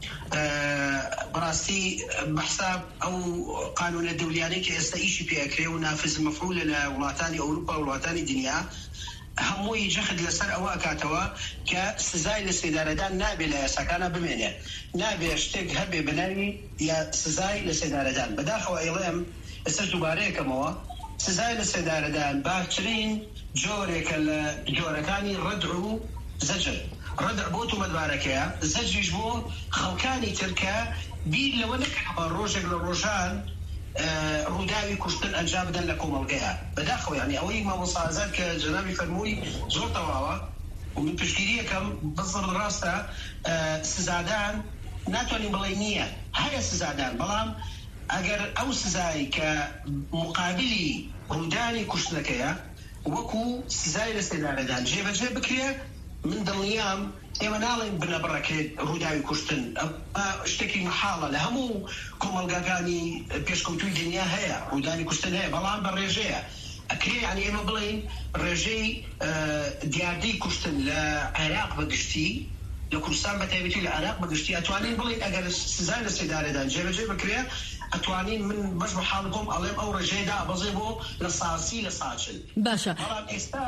بەڕاستی بەحساب ئەو قانونە دەولیانەی کە ئێستا ئیشی پێکرێ و نافز مەفعولە لە وڵاتانی ئەوروپا و وڵاتانی دنیا، هەمووی جەخت لەسەر ئەوە ئەکاتەوە کە سزای لە سێدارەدان نابێت لە یاساکانە بمێنێ، نابێت شتێک هەبێ بناوی یا سزای لە سێدارەدان. بەداخەوە ئێڵێم ئێستا دووبارەیەکەمەوە سزای لە سێدارەدان باشترین جۆرێکە لە جۆرەکانی ڕەدع و زەجر. ڕەدع بۆ تومەتبارەکەیە، زەجریش بۆ خەڵکانی ترکە بیر لەوە نەکەوە ڕۆژێک لە ڕۆژان ڕووداوی کوشتن ئەنجام بدەن لە کۆمەڵگەیە. بەداخەوە یعنی ئەوەی مامۆستا ئازاد کە جەنابی فەرمووی زۆر تەواوە و من پشتگیری یەکەم بزر ڕاستە سزادان ناتوانین بڵێ نییە، هەیە سزادان، بەڵام ئەگەر ئەو سزایی کە مقابلی ڕوودانی کوشتنەکەیە وەکو سزای لە سێدارەدان جێبەجێ بکرێ، من دڵنیام ئێمە ناڵێن بنەبڕەکەێت ڕووداوی کوشتن، شتێکی محاڵە لە هەموو کۆمەلگاکانی پێشکەوتوی دنیا هەیە، ڕوودانی کوشتن هەیە، بەڵام بە ڕێژەیە ئەکرێ. یعنی ئێمە بڵین ڕێژەی دیاردەی کوشتن لە عێراق بەگشتی، لە کوردستان بەتایبەتی لە عێراق بەگشتی ئەتوانین بڵین ئەگەر سزای لە سێدارەدان جێبەجێ بکرێ ئەتوانین من بەش بە حاڵ بۆم ئەڵێم ئەو ڕێژەیەدا ئەبەزێ بۆ لە ساسی لە ساچن. باشە، بەڵام ئێستا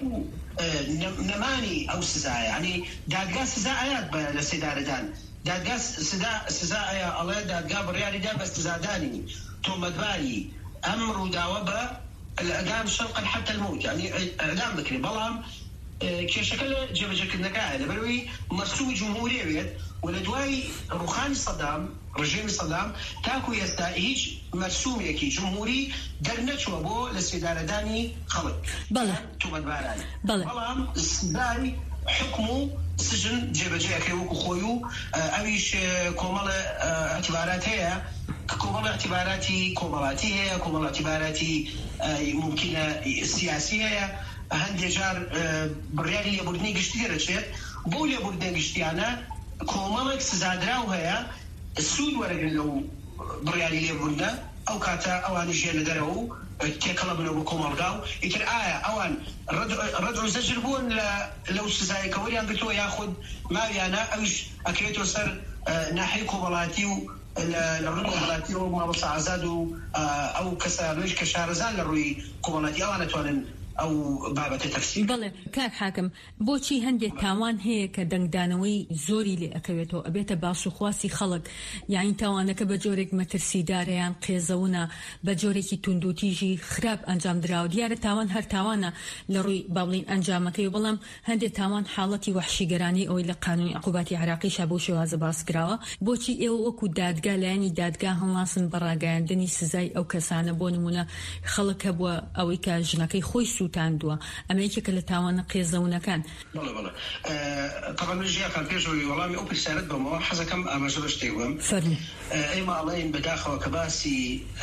نەمانی ئەو سزایە، ینی دادگا سزا ئايات لە سێدارەدان، دادگا سزا ئایا ئەڵێ دادگا بڕیاریدا بە سزادانی تۆمەتباری ئەم ڕووداوە بە الإعدام شرقا حتى الموت، يعني إعدام بكري، بلام کێشەکە لە جێبەجێکردنەکەیە لەبەرەوەی مەرسومی جمهوریە بێت و لە دوای ڕوخانی سەدام ڕژێمی سەدام تاکو ئێستا هیچ مەرسومێکی جمهوری دەرنەچووە بۆ لە سێدارەدانی خەڵک تومەتبارانی، بەڵام سزای حکم و سجن جێبەجێەکەی وەکو خۆی و ئەویش کۆمەڵە ئەتیبارات هەیە کە کۆمەڵە ئەتیباراتی کۆمەڵاتی هەیە، کۆمەڵە ئەتیباراتی ممکنە سیاسی هەیە، هەندێک جار بڕیاری لێبوردنی گشتی دەرەچێت. بۆ لێبوردنی گشتیانە کۆمەڵێک سزادراو هەیە سوود وەرەگرن لەو بڕیاری لێبوردنە، ئەو کاتە ئەوانی ژێنە دەرەوە و تێکەڵە بنەوە بۆ کۆمەڵگا و ئیتر ئایا ئەوان ڕەدع و زەجر بوون لەو سزایەکە وەریان گرتووە یاخود ماویانە ئەویش ئەکرێتەوە سەر ناحەی کۆمەڵاتی و لە ڕووی کۆمەڵاتی و مامۆستا ئازاد و ئەو کەسانەش کە شارەزان لە ڕووی کۆمەڵاتی ئەوان ئەتوانن ئەو بابەتە تەفسیر. بەڵێ کاک حاکم، بۆچی هەندێک تاوان هەیە کە دەنگدانەوەی زۆری لێ ئەکەوێتەوە ئەبێتە باش و خواسی خەڵک، یعنی تاوانەکە بە جۆرێک مەترسیدارەیان قێزەونە، بە جۆرێکی توندوتیژی خراپ ئەنجام دراوە. دیارە تاوان هەر تاوانە لە ڕووی باڵین ئەنجامەکەی، بەڵام هەندێک تاوان حاڵەتی وحشیگەرانی ئەوەی لە قانونی عقوباتی عێراقیشا بۆ شێوازە باس کراوە. بۆچی ئێوە وەکو دادگا لایەنی دادگا هەڵناسن بە ڕاگەیاندنی سزای ئەو کەسانە؟ بۆ نمونە خەڵک هەبووە ئەوەی کە ژنەکەی خۆی سووتاندووە، ئەمەیەکێکە لە تاوانە قێزەونەکان. بەڵێ بەڵێ طبعا من ژیاکان پێشەوەی وەڵامی ئەو پرسیارەت بەمەوە حەزەکەم ئاماژە بە شتێک بم. فەرموو. ئێمە ئەڵێن بەداخەوە کە باسی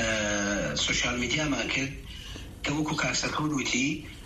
سوشیال میدیامان کرد کە وەکو کارسەرکەوت وتی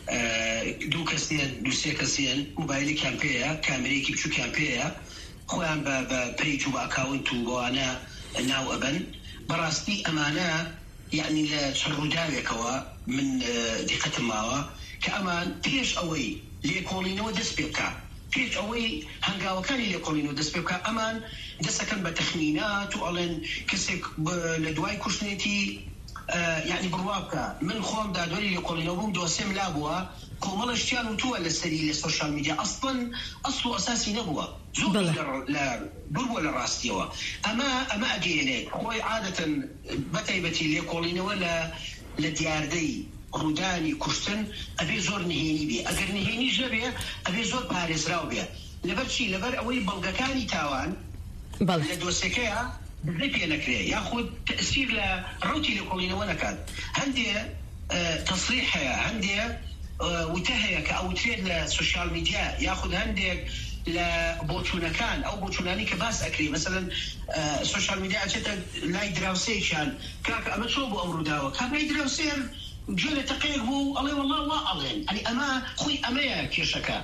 دوو کەسیان دووسێ کەسیان مۆبایلێکیان پێیە، کامێرەیەکی بچووکیان پێیە، خۆیان بە پەیج و بە ئەکاونت و بەوانە ناو ئەبەن. بەڕاستی ئەمانە یعنی لە چەند ڕووداوێکەوە من دیقەتم ماوە کە ئەمان پێش ئەوەی لێکۆڵینەوە دەست پێ بکات، پێت ئەوەی هەنگاوەکانی لێکۆڵینەوە دەست پێ بکە ئەمان دەسەکەن بە تەخمینات و ئەڵێن کەسێک لە دوای کوشتنێتی یعنی بڕوا بکە من خۆم دادوەری لێکۆڵینەوە بووم دۆسێم لا بووە کۆمەڵە شتیان وتووە لەسەری لە سۆشیال میدیا ئەسڵەن ئەسڵ و ئەساسی نەبووە زۆر بڕوە لە ڕاستیەوە ئەمە ئەمە ئەگەیەنێت خۆی عادەتەن بەتایبەتی لێکۆڵینەوە لە لە دیاردەی ڕوودانی کوشتن ئەبێ زۆر نهێنی بێ ئەگەر نهێنیش نەبێ ئەبێ زۆر پارێزراو بێ لەبەر چی لەبەر ئەوەی بەڵگەکانی تاوان لە دۆسەکەیە بزەی پێ نەکرێ یاخود تەسیر لە ڕوتی لێکۆڵینەوە نەکات هەندێ تەصریح هەیە هەندێ وتە هەیە کە ئەوترێت لە سوشیال میدیا یاخود هەندێک لە بۆچوونەکان ئەو بۆچوونانی کە باس ئەکری مثلەن سوشیال میدیا ئەچێتە لای دراوسەیەکیان کاکە ئەمە چۆ بۆ ئەم ڕووداوە کابرای دراوسێر گوێ لە تەقەیەک بوو ئەڵێ وەڵڵا وا ئەڵێن ئەنی ئەمە خۆی ئەمەیە کێشەکە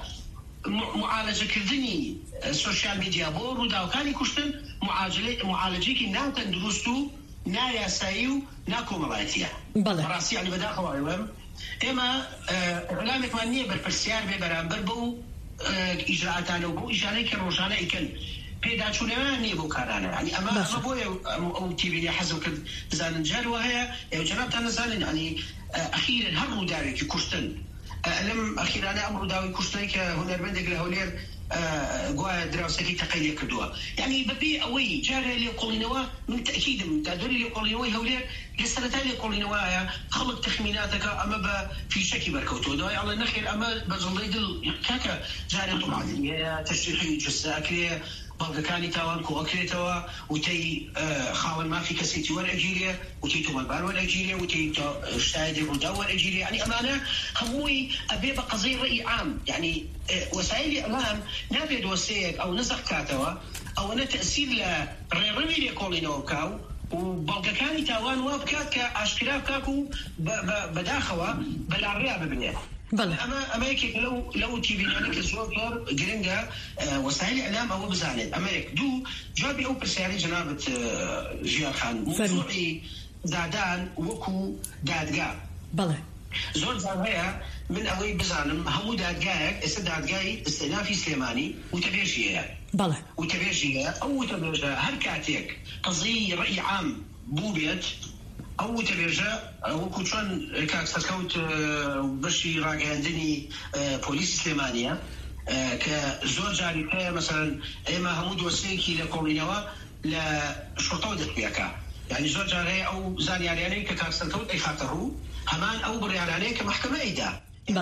معالەجەکردنی سوشیال میدیا بۆ ڕووداوەکانی کوشتن معالەجێکی ناوتەندروست و نایاسایی و ناکۆمەڵایەتیە ڕاستی علی بەداخەوایوەم ئێمە ئەعلامێکمان نییە بەرپرسیار بێ بەرامبەر بەو ئیجراعاتانە و بۆ ئیژارەی کە ڕۆژانە ئیکەن پێداچوونەوەیان نییە بۆ کارانە ینی ئەمە ئەمە بۆیە ئەو تیڤینی حەزم کرد بزانن جاروا هەیە ئێوە جەنابتان نەزانن ینی ئەخیرن هەر ڕووداوێکی کوشتن لەم ئەخیرانە ئەم ڕووداوی کوشتنی کە هونەرمەندێک لە هەولێر گوایە دراوسەکەی تەقەی لێ کردووە یعنی بەبێ ئەوەی جارە لێکۆڵینەوە من تەکیدم دادوەری لێکۆڵینەوەی هەولێر لە سەرەتای لێکۆڵینەوەیە خەڵک تەخمیناتەکە ئەمە بە فیشەکی بەرکەوتووە دوای ئەڵێ نەخێر ئەمە بە جڵەی دڵ کاکە جارە توڵعادنیە تەشریحی جوستە ئەکرێ بەڵگەکانی تاوان کۆکرێتەوە وتەی خاوەن مافی کەسێتی وەرئەگیرێ وتەی تۆمەتبار وەرئەگیرێ وتەی شایدی ڕوودا وەرئەگیرێ ینی ئەمانە هەمووی ئەبێ بە قەزەی ڕێی عام یعنی وەسایلی ئەمان نابێت دۆسەیەک ئەو نەزەق کاتەوە ئەوەنە تەسیر لە ڕێڕەوی لێکۆڵینەوە بکاو و بەڵگەکانی تاوان وا بکات کە ئاشکرا بکاک و بەداخەوە بەلاڕیا ببنێت ئەمە ئەمە یەکێک لەو لەو تیڤینانە کە زۆر زۆر گرنگە وەسایلی ئەعلام ئەوە بزانێت ئەمە یەک دوو جوابی ئەو پرسیاری جەنابەت ژیان خان موضوعی دادان وەکو دادگا بەڵێ زۆر جار هەیە من ئەوەی بزانم هەموو دادگایەک ئێستا دادگای ئستێنافی سلێمانی وتەبێژی هەیە بەڵێ وتەبێژی هەیە ئەو وتەبێژە هەر کاتێک قەزەی ڕێی عام بوو بێت ئەو وتەبێژە وەکو چۆن کاکسەکەوت بەشی ڕاگەیاندنی پۆلیسی سلێمانیە کە زۆر جاری هەیە مەسەڵەن ئێمە هەموو دۆسەیەکی لە کۆڵینەوە لە شۆرتەوە دەستپێکە یعنی زۆر جار هەیە ئەو زانیاریانەی کە کاکسەکەوت ئەیخاتە ڕوو هەمان ئەو بڕیارانەیە کە محکەمە ئەیدا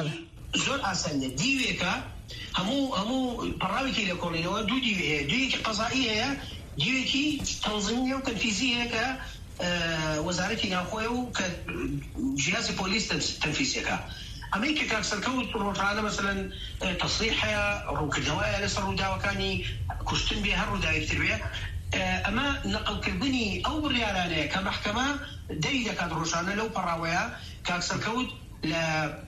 زۆر ئاسانە دیوێکە هەموو هەموو پەڕاوێکی لە کۆڵینەوە دوو دیوێ هەیە دوویەکی قەزایی هەیە دیوێکی تەنزیمیە و تەنفیزی هەیە کە وەزارەتی ناوخۆیە و کە جیهازی پۆلیس تەنفیزیەکە ئەمەی کە کاکسەکەوت ڕۆژانە مەسەڵەن تەصریح هەیە ڕوونکردنەوەیە لەسەر ڕووداوەکانی کوشتن بێ هەر ڕووداوێکتر بێ ئەمە نەقڵکردنی ئەو بڕیارانەیە کە محکەمە دەری دەکات ڕۆژانە لەو پەڕاوەیە کاکسەکەوت لە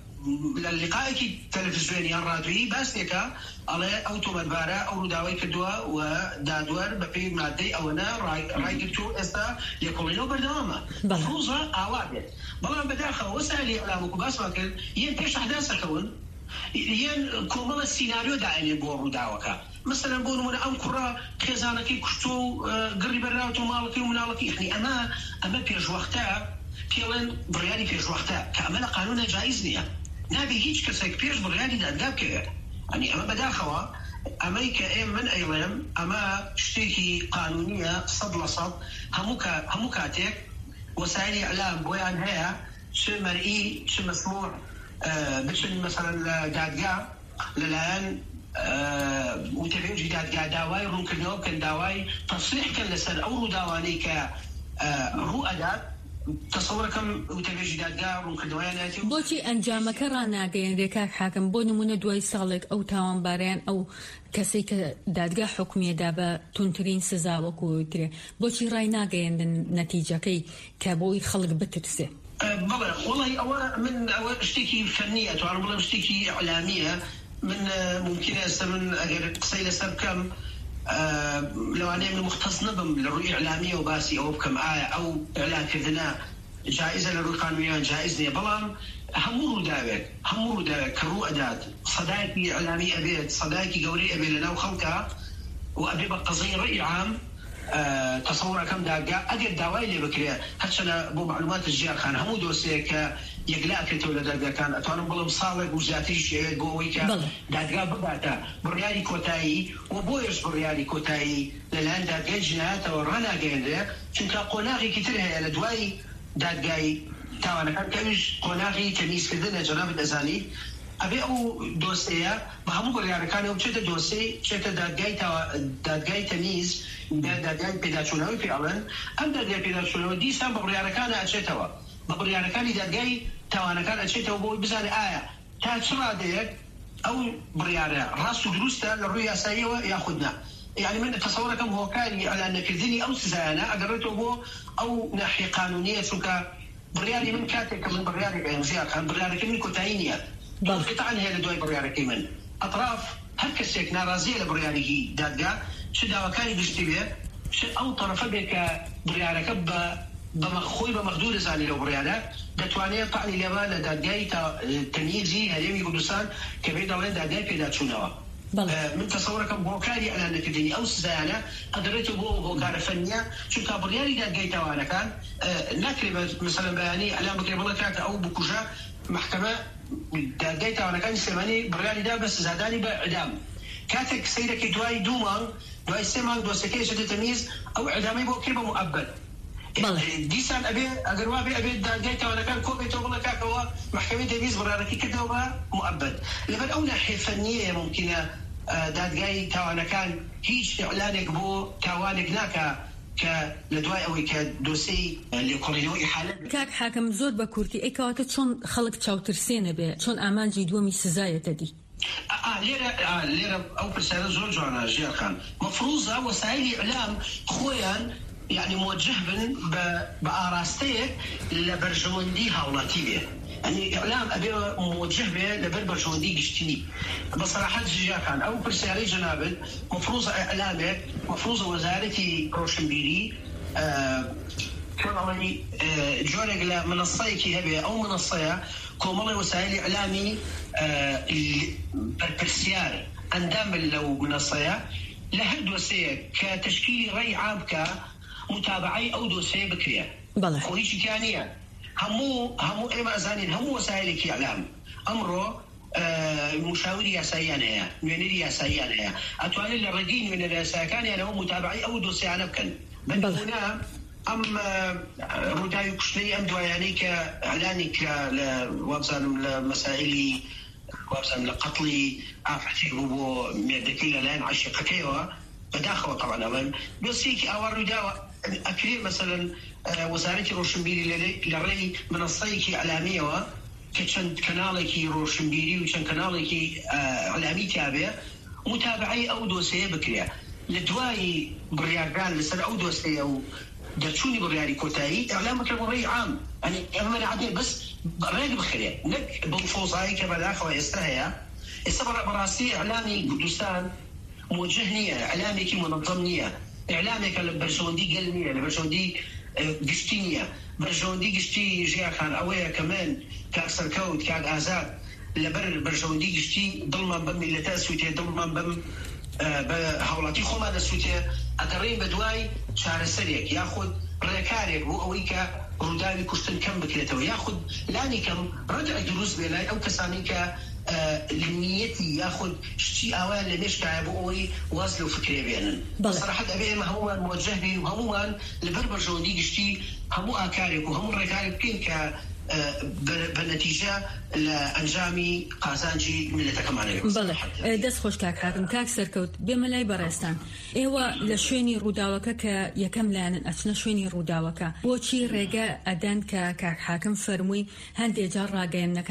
لە لقایەکی تەلەڤیزیۆنی یان ڕادیۆیی باستێکە ئەڵێ ئەو تۆمەتبارە ئەو ڕووداوەی کردووە و دادوەر بە پێی مادەی ئەوەنە ڕایگرتو ئێستا لێکۆڵینەوە بەردەوامە ڕووزە ئاوا بێت بەڵام بەداخەوە وەسایلی ئەعلام وەکو باسمان کرد یەن پێش ئەحداسەکەون یەن کۆمەڵە سیناریۆ داێنێت بۆ ڕووداوەکە مثلەن بۆ نمونە ئەم کوڕە خێزانەکەی کوشتۆ و گڕی بەرراوەتەوە ماڵەکەی و مناڵەکەی یعنی ئەمە ئەمە پێشوەختە پێڵێن بڕیاری پێشوەختە کە ئەمە لە قانونە جایز نییە نابێ هیچ کەسێک پێش بڕیاری دادگا بکەوێت ئەنی ئەمە بەداخەوە ئەمەی کە ئێم من ئەیڵێم ئەمە شتێکی قانونیە سەد لە سەد هەموو کاتێک وەسایلی ئەعلام بۆیان هەیە چ مەرئی چ مەسموع بچن مەسەڵەن لە دادگا لەلایەن وتەبێژی دادگا داوای ڕوونکردنەوە بکەن داوای تەصریحکەن لەسەر ئەو ڕووداوانەی کە ڕوو ئەدات تەسەوڕەکەم وتەبێژی دادگا ڕوونکردنەوەیانەتی بۆچی ئەنجامەکە ڕاناگەیەنرێ کاک حاکم بۆ نمونە دوای ساڵێک ئەو تاوانبارەیان ئەو کەسەی کە دادگا حکومیەدا بە تونترین سزا وەکوترێ بۆچی ڕای ناگەیەندن نەتیجەکەی کە بۆی خەڵک بترسێ بەڵێ وڵی ئەوە من ئەوە شتێکی فەنیە توانم بڵێم شتێکی ئەعلامیە من ممکنە ئێستا من ئەگەر قسەی لەسەر بکەم لەوانەیە من مختص نەبم لە ڕووی ئیعلامیە و باسی ئەوە بکەم ئایا ئەو ئیعلانکردنە جائزة للقانونيان جائز نية بلان همور داوك همور داوك كرو أداد صداقي إعلامي أبيت صداقي قوري أبي لنا وخلقها وأبي بقضية رأي عام أه تصور كم داقة أجد دواي اللي بكريا هتشنا بو معلومات الجيار خان همو دوسيك يقلق كتولة داقة كان أتوانا بلهم صالح وزاتيش قويكا داقة بقاتا بريالي كوتاي وبويش بريالي كوتاي للان داقة جنات ورانا قينده چونك قناغي كترها لدواي داقة تاوانا كان كمش قناغي تميز كردنا جناب الأزاني أبي أو دوسية بهمو بريالي كانوا بشتا دوسي بشتا داقة داقة تميز داقة بيداتشوناوي في أعلن أم داقة بيداتشوناوي دي سام بريالي كان أشتوا بريالي كان داقة تاوانا كان أشتوا بوي بزاني آية تاتشرا ديك أو بريالي راسو دروستا للرؤية سايوة ياخدنا يعني من تصوركم هو كان على أن كردني أو سزانا أقررته هو أو ناحية قانونية سوكا بريالي من كاتك من بريالي بين زياد كان بريالي كمن كتاينية قطعا هي لدوي بريالي كمن أطراف هكسيك نارازية لبريالي دادقا شدا وكاني بيشتبه شد أو طرف بك بريالي كبا بمخوي بمخدود زاني لو بريالي دتوانية طعني لما لدادقاي تمييزي هليمي قدسان كبير دولين دادقاي بيدا تشونوا من تصوركم هو كان على أنك الدنيا أو سزانا قدرته هو هو كان فنيا شو كابريالي دا جيتا وانا كان نكرب مثلا بياني على بكرة الله كانت أو بكوجا محكمة دا جيتا وانا كان سماني بريالي دا بس زاداني بإعدام كاتك سيدك دواي دومان دواي سمان دواي سكيشة تمييز أو إعدامي بو كربة مؤبد ديسان أبي أقروا أبي أبي دا جيتا وانا كان كوبي توبلا كاكوا محكمة تمييز بريالي كدوا مؤبد لبن أو ناحية فنية ممكنة دادگای تاوانەکان هیچ إعلانێک بۆ تاوانێک ناکە کە لە دوای ئەوەی کە دۆسەی لێکۆڵینەوەی حالەت کاک حاکم زۆر بە کورتی ئەی کەواتە چۆن خەڵک چاوترسێنە بێ چۆن ئامانجی دووەمی سزایەتە دی لێرە لێرە ئەو پرسیارە زۆر جوانە ژیارخان مەفروضە وەسایلی ئیعلام خۆیان يعني موجه بن بآراستيك لبرجوندي هاولاتي بيه يعني إعلام أبي موجه به لبرجوندي قشتني بصراحة جيجا كان أو برسالي جنابل مفروضة إعلامك مفروضة وزارتي روشنبيري آه كان عملي آه جورك لمنصية كي هبه أو منصية كومالي وسائل إعلامي آه البرسيار أندام لو منصية لهد وسيك كتشكيل رأي عام كمتابعي أو دوسية بكرية وهيش كانية همو همو إما أزانين همو وسائل إعلام أمره آه مشاوري ياسيان هي نوينري ياسيان هي أتوالي الرجين من الياسيان يعني هو متابعي أو دوسية أنا بكن من هنا أم آه رداي كشلي أم دواني كإعلاني كوابزان المسائل وابزان لقتلي عفتي هو ميدكيلا لين عشق كيوا بداخل طبعا أمام بيصيك أول رداء أكريم مثلا وزارة روشنبيري لري منصيك إعلامية كشند كنالك روشنبيري وشند كنالك إعلامي تابع متابعي أو دوسية بكريا لدواي برياران لسنة أو دوسية أو درشوني برياري كوتاي إعلامك الرأي عام يعني أمر عادي بس راقب بخير نك بنفوزاي كبلاخ ويستهيا السبب براسي إعلامي قدسان موجهنية إعلامي كي منظمنية إعلامي كالبرجوندي قلنية البرجوندي قشتينية برجوندي قشتي جيا كان أويا كمان كأكسر كود كأك آزاد لبر برجوندي قشتي ضلما بم اللي تاسوتي ضلما بم بهولاتي خما دسوتي أقرين بدواي شهر السريك ياخد ريكاريك هو أويكا روداني كشتن كم بكريتو ياخد لاني كم رجع دروس بلاي أو كسانيكا لنيتي ياخد شتي أوان لمش كعبوي واصلوا فكرة بينن صراحة أبي ما هو موجه بي وهموان لبربرجوندي شتي همو أكاريك وهمو ريكاريك كين ك بالنتيجة لأنجامي قازانجي ملتك معنا بله دست خوش كاك حاكم كاك سركوت بملاي براستان إيوا لشويني روداوكا كا يكم لانن أتنا شويني روداوكا وشي رجاء أدان كاك حاكم فرموي هندي جار راجين كان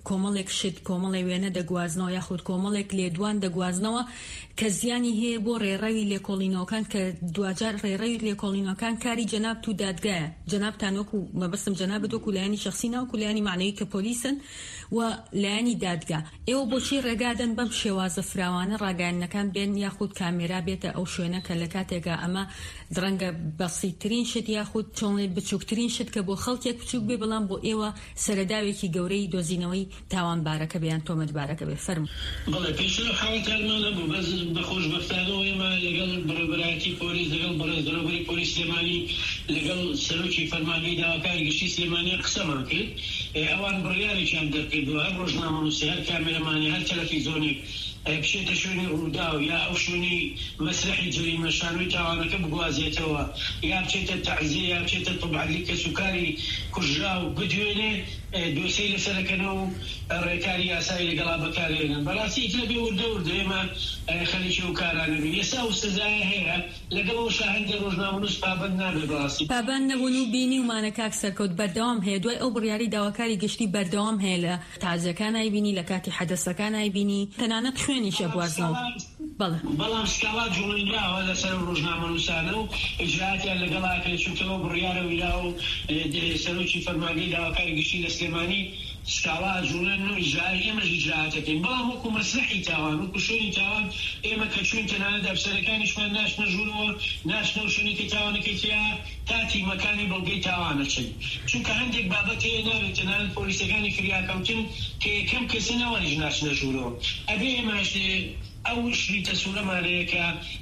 کۆمەڵێک شت کۆمەڵی وێنە دەگوازنەوە یاخود کۆمەڵێک لێدوان دەگوازنەوە کە زیانی هەیە بۆ ڕێڕەوی لێکۆڵینەوەکان کە دوجار ڕێڕەوی لێکۆڵینەوەکان کاری جەناب تو دادگایە جەنابتان وەکو مەبەستم جەنابەت وەکو لایەنی شەخسی ناوەکو لایەنی معنەوی کە پۆلیسن و لایەنی دادگا ئێوە بۆچی ڕێگادەن بەم شێوازە فراوانە ڕاگەیاندنەکان بێن یاخود کامێرا بێتە ئەو شوێنە کە لە کاتێکا ئەمە درەنگە بەسیترین شت یاخود چۆنڵێ بچووکترین شت کە بۆ خەڵکێک بچووک بێ بەڵام بۆ ئێوە سەرەداوێکی گەورەی دۆزینەوەی تاوانبارەکە بێیان تۆمەتبارەکە بێ فەرم بەڵێ پێشتر حاڵەتانمانە بوو بەس بەخۆشبەختانەوە ئێمە لەگەڵ بەڕێوەبەرایەتی پۆلیس لەگەڵ بەڕێوەبەری پۆلیس سلێمانی لەگەڵ سەرۆکی فەرمانگەی داواکاری گشتی سلێمانی قسەمان کرد ئەوان بڕیارێکیان دەرکردووە هەر ڕۆژنامەنووسی هەر کامێرەمانی هەر تەلەڤیزۆنی بشێتە شوێنی ڕوودا و یا ئەو شوێنی مەسرحی جەریمە شانۆی تاوانەکە بگوازێتەوە یا بچێتە تەعزیە یا بچێتە تەبعەلی کە سوکاری کوژرا و بدوێنێ دۆسەی لەسەرەکەنەوە و ڕێکاری یاسایی لەگەڵا بەکارهێنن بەڕاستی ئیتر بێ وردە وردە ئێمە خەریکی ئەو کارانە بین ئێستا و سزایە هەیە لەگەڵ ئەو شاهێندە ڕۆژنامەنووس پابەند نابێ بەڕاستی پابەند نەبوون و بینی ومانە کاک سەرکەوت بەردەوام هەیە دوای ئەو بڕیاری داواکاری گشتی بەردەوام هەیە لە تازیەکان نایبینی لە کاتی حەدەسەکان نایبینی تەنانەت خوێنیشە بوازنەوە بەڵام سکاڵا جوڵێنراوە لەسەر ڕۆژنامەنووسانە و ئیجراتیان لەگەڵاکە چونکەوە بڕیارە ویرا و سەرۆکی فەرمانگەی داواکاری گشتی لە سلێمانی سکاڵا جوڵێن و ئیجرای ئێمەش ئیجراتەکەین بەڵام وەکو مەسرحی تاوان وەکو شوێنی تاوان ئێمە کە چوین تەنانەت ئەفسەرەکانیشمان ناشنە ژوورەوە ناشنە و شوێنێکی تاوانەکەیتیا تا تیمەکانی بەڵگەی تاوانەچن چونکە هەندێک بابەت هەیە نابێت تەنانەت پۆلیسەکانی فریاکەوتن کە یەکەم کەسی نەوەریش ناشنە ژوورەوە ئەبێ ئێمەش ئەو شریتە سوورەمانەیە کە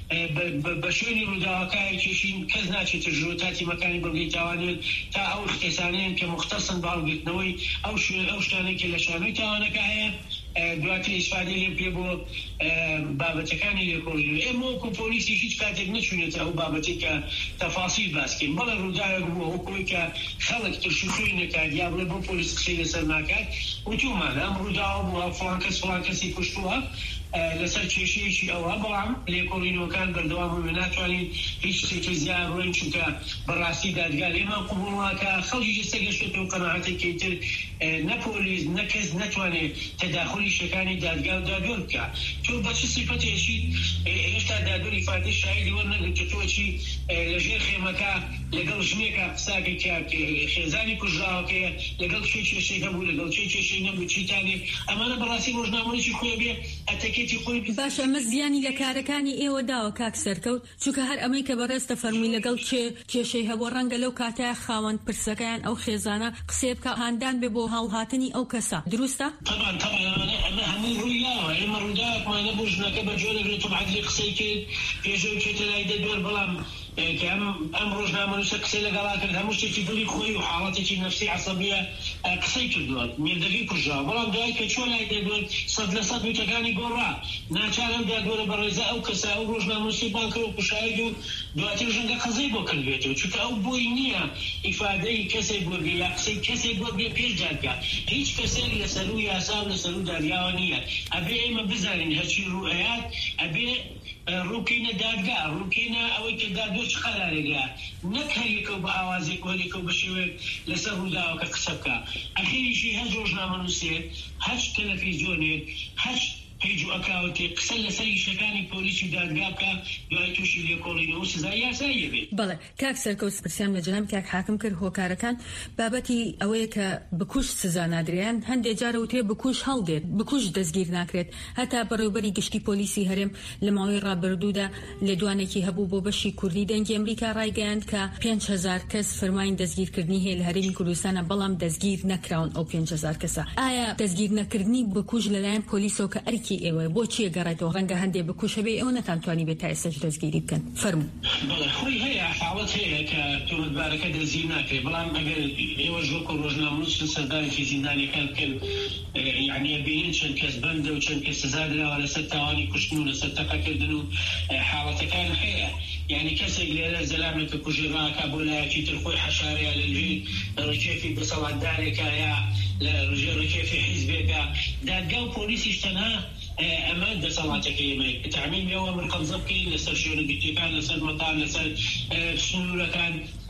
بە شوێنی ڕووداوەکانی کێشین کەس ناچێتە ژوورە تا تیمەکانی بەڵگەی تاوانێت تا ئەو کێسانەیەن کە مختصن باڵگرتنەوەی ئەو ئەو شتانەی کە لە شانۆی تاوانەکە هەیە دواتر ئیسفادە لێ پێ بۆ بابەتەکانی لێکۆڵینەوە ئێمە وەکو پۆلیسی هیچ کاتێک نەچوونێتە ئەو بابەتێک کە تەفاسیل باسکەین بەڵێ ڕووداوێک بووە وەکوی کە خەڵک ترشوخۆی نەکات یا بڵێ بۆ پۆلیس قسەی لەسەر ناکات وتومان ئەم ڕووداوە بووە فڵان کەس فڵان کەسی کوشتووە لەسەر کێشەیەکی ئەوە بەڵام لێکۆڵینەوەکان بەردەوام بووێ ناتوانین هیچ شتێکی زیاد بڵێن چونکە بەڕاستی دادگا ئێمە قبوڵناکە خەڵکی جستە گەشتێتەوە قەناعەتێکی تر نە پۆلیس نە کەس نەتوانێت تەداخلی شەکانی دادگا و دادوەر بکات تۆ بە چ سیفەتێکی هێشتا دادوەری فاتح شاهیدی وەرنەگرتە تۆچی لەژێر خێمەکە لەگەڵ ژنێکە قساکەی کرد خێزانی کوژراوەکەیە لەگەڵ چێ کێشەی هەبوو لەگەڵ چێ کێشەی نەبوو چیتانێ ئەمانە بەڕاستی ڕۆژنامەیەکی خۆی بێ ئەتەکێتی خۆی باش ئەمە زیانی لە کارەکانی ئێوە داوە کاک سەرکەوت چونکە هەر ئەمەی کە بەڕێستە فەرمووی لەگەڵ چێ کێشەی هەبوو ڕەنگە لەو کاتای خاوەن پرسەکەیان ئەو خێزانە قسێ بکە هاندان بێ بۆ هەڵهاتنی ئەو کەسە دروستە؟ طبعا طبعا ئەمە هەموو ڕوویاوە ئێمە ڕووداوێکمانە بۆ ژنەکە بە جۆ دەگرێت و عەدلی قسەی کرد پێشەوەی چێتە لای دەدوەر بەڵام کە ئەم ڕۆژنامەنووسە قسەی لەگەڵا کرد هەموو شتێکی دڵی خۆی و حاڵەتێکی نەفسی عەسەبیە قسەی کردووە مێردەکەی کوژراوە بەڵام دوای کە چووە لای دەدوەر سەد لە سەد وتەکانی گۆڕا ناچار ئەم دادوەرە بەڕێزە ئەو کەسە ئەو ڕۆژنامەنووسی بانکەوە کوشاید و دواتر ژەنگە قەزەی بۆ کردوێتەوە چونکە ئەو بۆی نییە ئیفادەی کەسێک وەرگێ یا قسەی کەسێک وەرگێ پێش دادگا هیچ کەسێک لەسەر و یاسا و لەسەر و دادگاوە نییە ئەبێ ئێمە بزانین هەرچی ڕوئەیات ئەبێ ڕووکەینە دادگا ڕووکەینە ئەوەی کە دادوەر چ قەرارێکە نەک هەریەکەو بە ئاوازێک وەریەکەو بە شێوەیەک لەسەر ڕووداوەکە قسە بکە ئەخیریشی هەر ڕۆژنامەنووسێک هەر تەلەڤیزۆنێک هەر پێیج و ئەکاوتێک قسە لەسەری شەکانی پۆلیسی دادگا بکە دوای تووشی لێکۆڵینەوە و سزای یاساییە بێت. بەڵێ کاک سەرکەوت پرسیام لە جەناب کاک حاکم کرد هۆکارەکان بابەتی ئەوەیە کە بکوژ سزا نادرێن هەندێک جارە وترێ بکوژ هەڵدێت بکوژ دەستگیر ناکرێت هەتا بەڕێوەبەری گشتی پۆلیسی هەرێم لە ماوەی ڕابردوودا لێدوانێکی هەبوو بۆ بەشی کوردی دەنگی ئەمریکا ڕایگەیاند کە پێنج هەزار کەس فەرمانی دەستگیرکردنی هەیە لە هەرێمی کوردستانە بەڵام دەستگیر نەکراون ئەو پێنج هەزار کەسە ئایا دەستگیر نەکردنی بکوژ لەلایەن پۆلیسەوە کە ئەرکی ئێوە بۆچی گەڕێتەوە ڕەنگە هەندێک بکوژ هەبێ ئەو نەتانتوانی بێت تا ئێستاش دەستگیری بکەن فەرموو. بەڵێ خۆی هەیە حاڵەت هەیە کە تۆمەتبارەکە دەستگیر ناکرێت بەڵام ئەگەر ئێوەش وەکو ڕۆژنامەنووس سەردانێکی زیندانیەکان بکەن یعنی بینین چەند کەس بەندە و چەند کەس سزا درراوە لەسەر تاوانی کوشتن و لەسەر تەقەکردن و حاڵەتەکان هەیە یعنی کەسێک لێرە زەلامێکە کوژی ڕاکە بۆ لایەکی تر خۆی حەشارەیە لە ژێر ڕکێفی دەسەڵاتدارێکە یا لە ژێر ڕکێفی حیزبێکە دادگا و پۆلیسیش تەنها ئەمە دەسەڵاتەکەی ئێمەیە کە تەعمیم ئێوە من قەبزە بکەین لەسەر شوێنە گرتیەکان لەسەر مەتان لەسەر سنوورەکان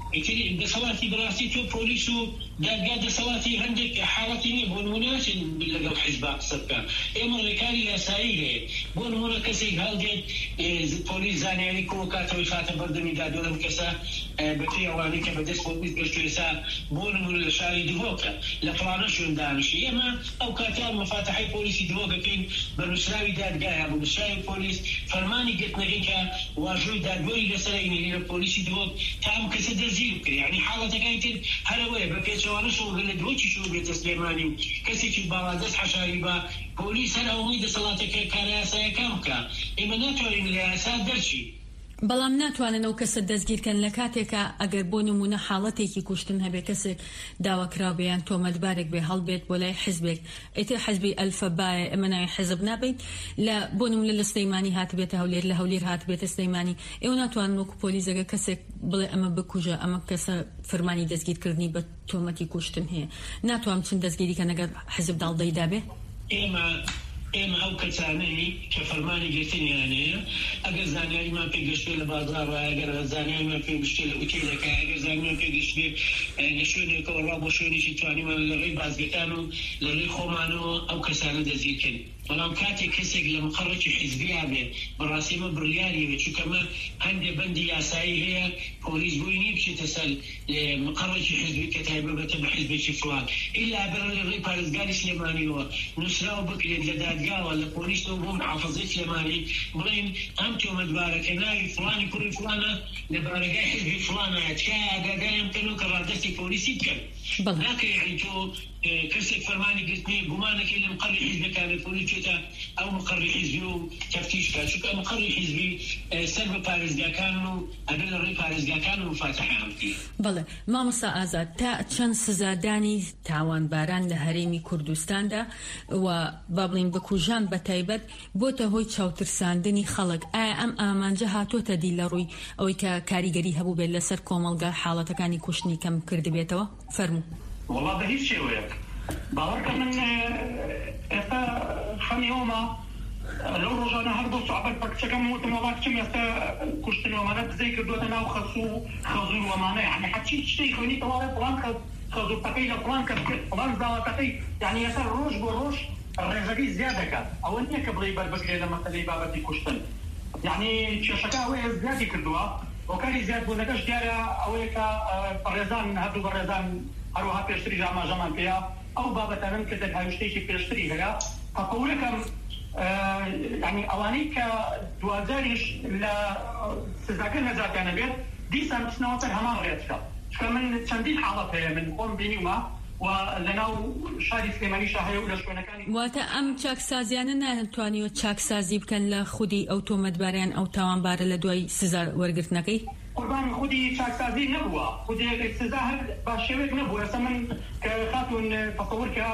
ئیتری دەسەڵاتی بەڕاستی تۆ پۆلیس و دادگا دەسەڵاتی هەندێک حاڵەتی نیە بۆ نمونەچن لەگەڵ حیزب قسە بکەن. ئێمە ڕێکاری یاسایی هەیە بۆ نمونە کەسێک هەڵدێت پۆلیس زانیاری کۆ کاتەوەی خاتە بەردەمی دادوەرم کەسە بەپێی ئەوانەی کە بەدەست بۆ بیست گەشت و ئێستا بۆ نمونە لە شاری دهۆکە لە فڵانە شوێن دانیشی. ئێمە ئەو کاتیان مەفاتەحەی پۆلیسی دهۆکەکەین بە نووسراوی دادگایە بۆ نووسراوی پۆلیس فەرمانی گرتنەکەی کە واژۆی دادوەری لەسەرینی لە پۆلیسی دهۆک تا ئەم کەسە دەرزیر بکرێ. یعنی حاڵەتەکانی تر هەرەوەیە بە پێچەوانە شەوە لە دهۆکی شەوە بێتە سلێمانی و کەسێکی باڵادەست حەشاری بە پۆلیس هەر ئەوەی دەسەڵاتەکە کارە یاساییەکان بکە. ئێمە ناتوانین لە یاسا دەرچی. بەڵام ناتوانن ئەو کەسە دەستگیرکەن لە کاتێکە ئەگەر بۆ نمونە حاڵەتێکی کوشتن هەبێ کەسێک داواکراو بێیان تۆمەتبارێک بێ هەڵبێت بۆ لای حیزبێک ئیتر حیزبی ئەلفەبایە ئەمە ناوی حیزب نابێت لە بۆ نمونە لە سلەیمانی هاتبێتە هەولێر لە هەولێر هاتبێتە سلەیمانی ئێوە ناتوانن وەکو پۆلیسەکە کەسێک بڵێ ئەمە بکوژە ئەمە کەسە فەرمانی دەستگیرکردنی بە تۆمەتی کوشتن هەیە ناتوان چن دەستگیری کە نەگەر حیزب داڵدەیدا بێ. ئێمە ئێمە ئەو کەسانەی کە فەرمانی گرتنیانەیە ئەگەر زانیاریمان پێگەشتێ لە بازاڕە ئەگەر زانیاریمان پێگەشتێ لە ئوتێلەکە ئەگەر زانیاریمان پێگەشتێ لە شوێنێکەوە ڕوا بۆ شوێنێکی توانیمان لە ڕێی بازگەکان و لە ڕێی خۆمانەوە ئەو کەسانە دەزیرکەن. بەڵام کاتێک کەسێک لە مقڕێکی حیزبیا بێ بەڕاستی ئمە بڕیاریەوێ چونکە ئەمە هەندێک بەندی یاسایی هەیە پۆلیس بۆی نییە بچێتە سەر مقڕێکی حیزبی کە تایبەتە بە حیزبێکی فڵان ئیلا بەرە لە ڕێی پارێزگاری سلێمانیەوە نووسراو بکرێت لە دادگاوە لە پۆلیسەوە بۆ محافەزەی سلێمانی بڵێن ئەم تۆمەتبارەکە ناوی فڵانی کوڕی فڵانە لە بارەگای حیزبی فڵانایە تکایە ئاگاداریان بکەن و کە ڕادەستی پۆلیسی بکەن. ناکە یعنی تۆ کەسێک فەرمانی گرتنی گومانەکەی لە مقڕی حیزبەکانی پۆلیس چێتە ئەو مقڕی حیزبی و تەفتیش بکات چونکە مقڕی حیزبی سەر بە پارێزگاکان و ئەگەر لە ڕێی پارێزگاکان و مفاتەحیان بکەی. بەڵێ مامۆستا ئازاد تا چەند سزادانی تاوانباران لە هەرێمی کوردستاندا و با بڵین بکوژان بە تایبەت بۆتە هۆی چاوترساندنی خەڵک ئایا ئەم ئامانجە هاتۆتە دی لە ڕووی ئەوەی کە کاریگەری هەبوو بێت لەسەر کۆمەڵگە حاڵەتەکانی کوشتنی کەم کردبێتەوە فەرموو. والله بە هیچ شێوەیەک باوەڕکە من ئێستا خەمیەوەمە لەو ڕۆژانە هەر بۆ سوعبەت بە کچەکەم وتم وەڵا کچم ئێستا کوشتنەوەمانە دزەی کردووەتە ناو خەسوو و خەزوور وەمانە یعنی هەرچی شتەی خوێنیتەوە فڵان خەزوورتەکەی لە فڵان کەس کرد فڵان زاواتەکەی یعنی ئێستا ڕۆژ بۆ ڕۆژ ڕێژەکەی زیاد دەکات ئەوە نییە کە بڵێ بەربگرێ لە مەسەلەی بابەتی کوشتن یعنی کێشەکە ئەوەیە زیادی کردووە وەکاری زیاد بوونەکەش دیارە ئەوەیە کە بەڕێزان هەردوو بەڕێزان هەروەها پێشتری ئاماژەمان پێەیە ئەو بابەتانن کە دەرهاوشتێکی پێشتری هەیە تەقەولەکەم یعنی ئەوانەی کە دوازاریش لە سزاکە نەجاتیانە بێت دیسان بچنەوە سەر هەمان ڕێچکە چکە من چەندین حاڵەت هەیە من خۆم بینیومە و لەناو شاری سلێمانیشە هەیە و لە شوێنەکانی واتە ئەم چاکسازیانە ناتوانیوە چاکسازی بکەن لە خودی ئەو تۆمەتباریان ئەو تاوانبارە لە دوای سزا وەرگرتنەکەی قوربان خودی چاکسازی نەبووە خودی سزا هەر بە شێوەیەک نەبووە ئێستا من کە خاتون تەسەوور کە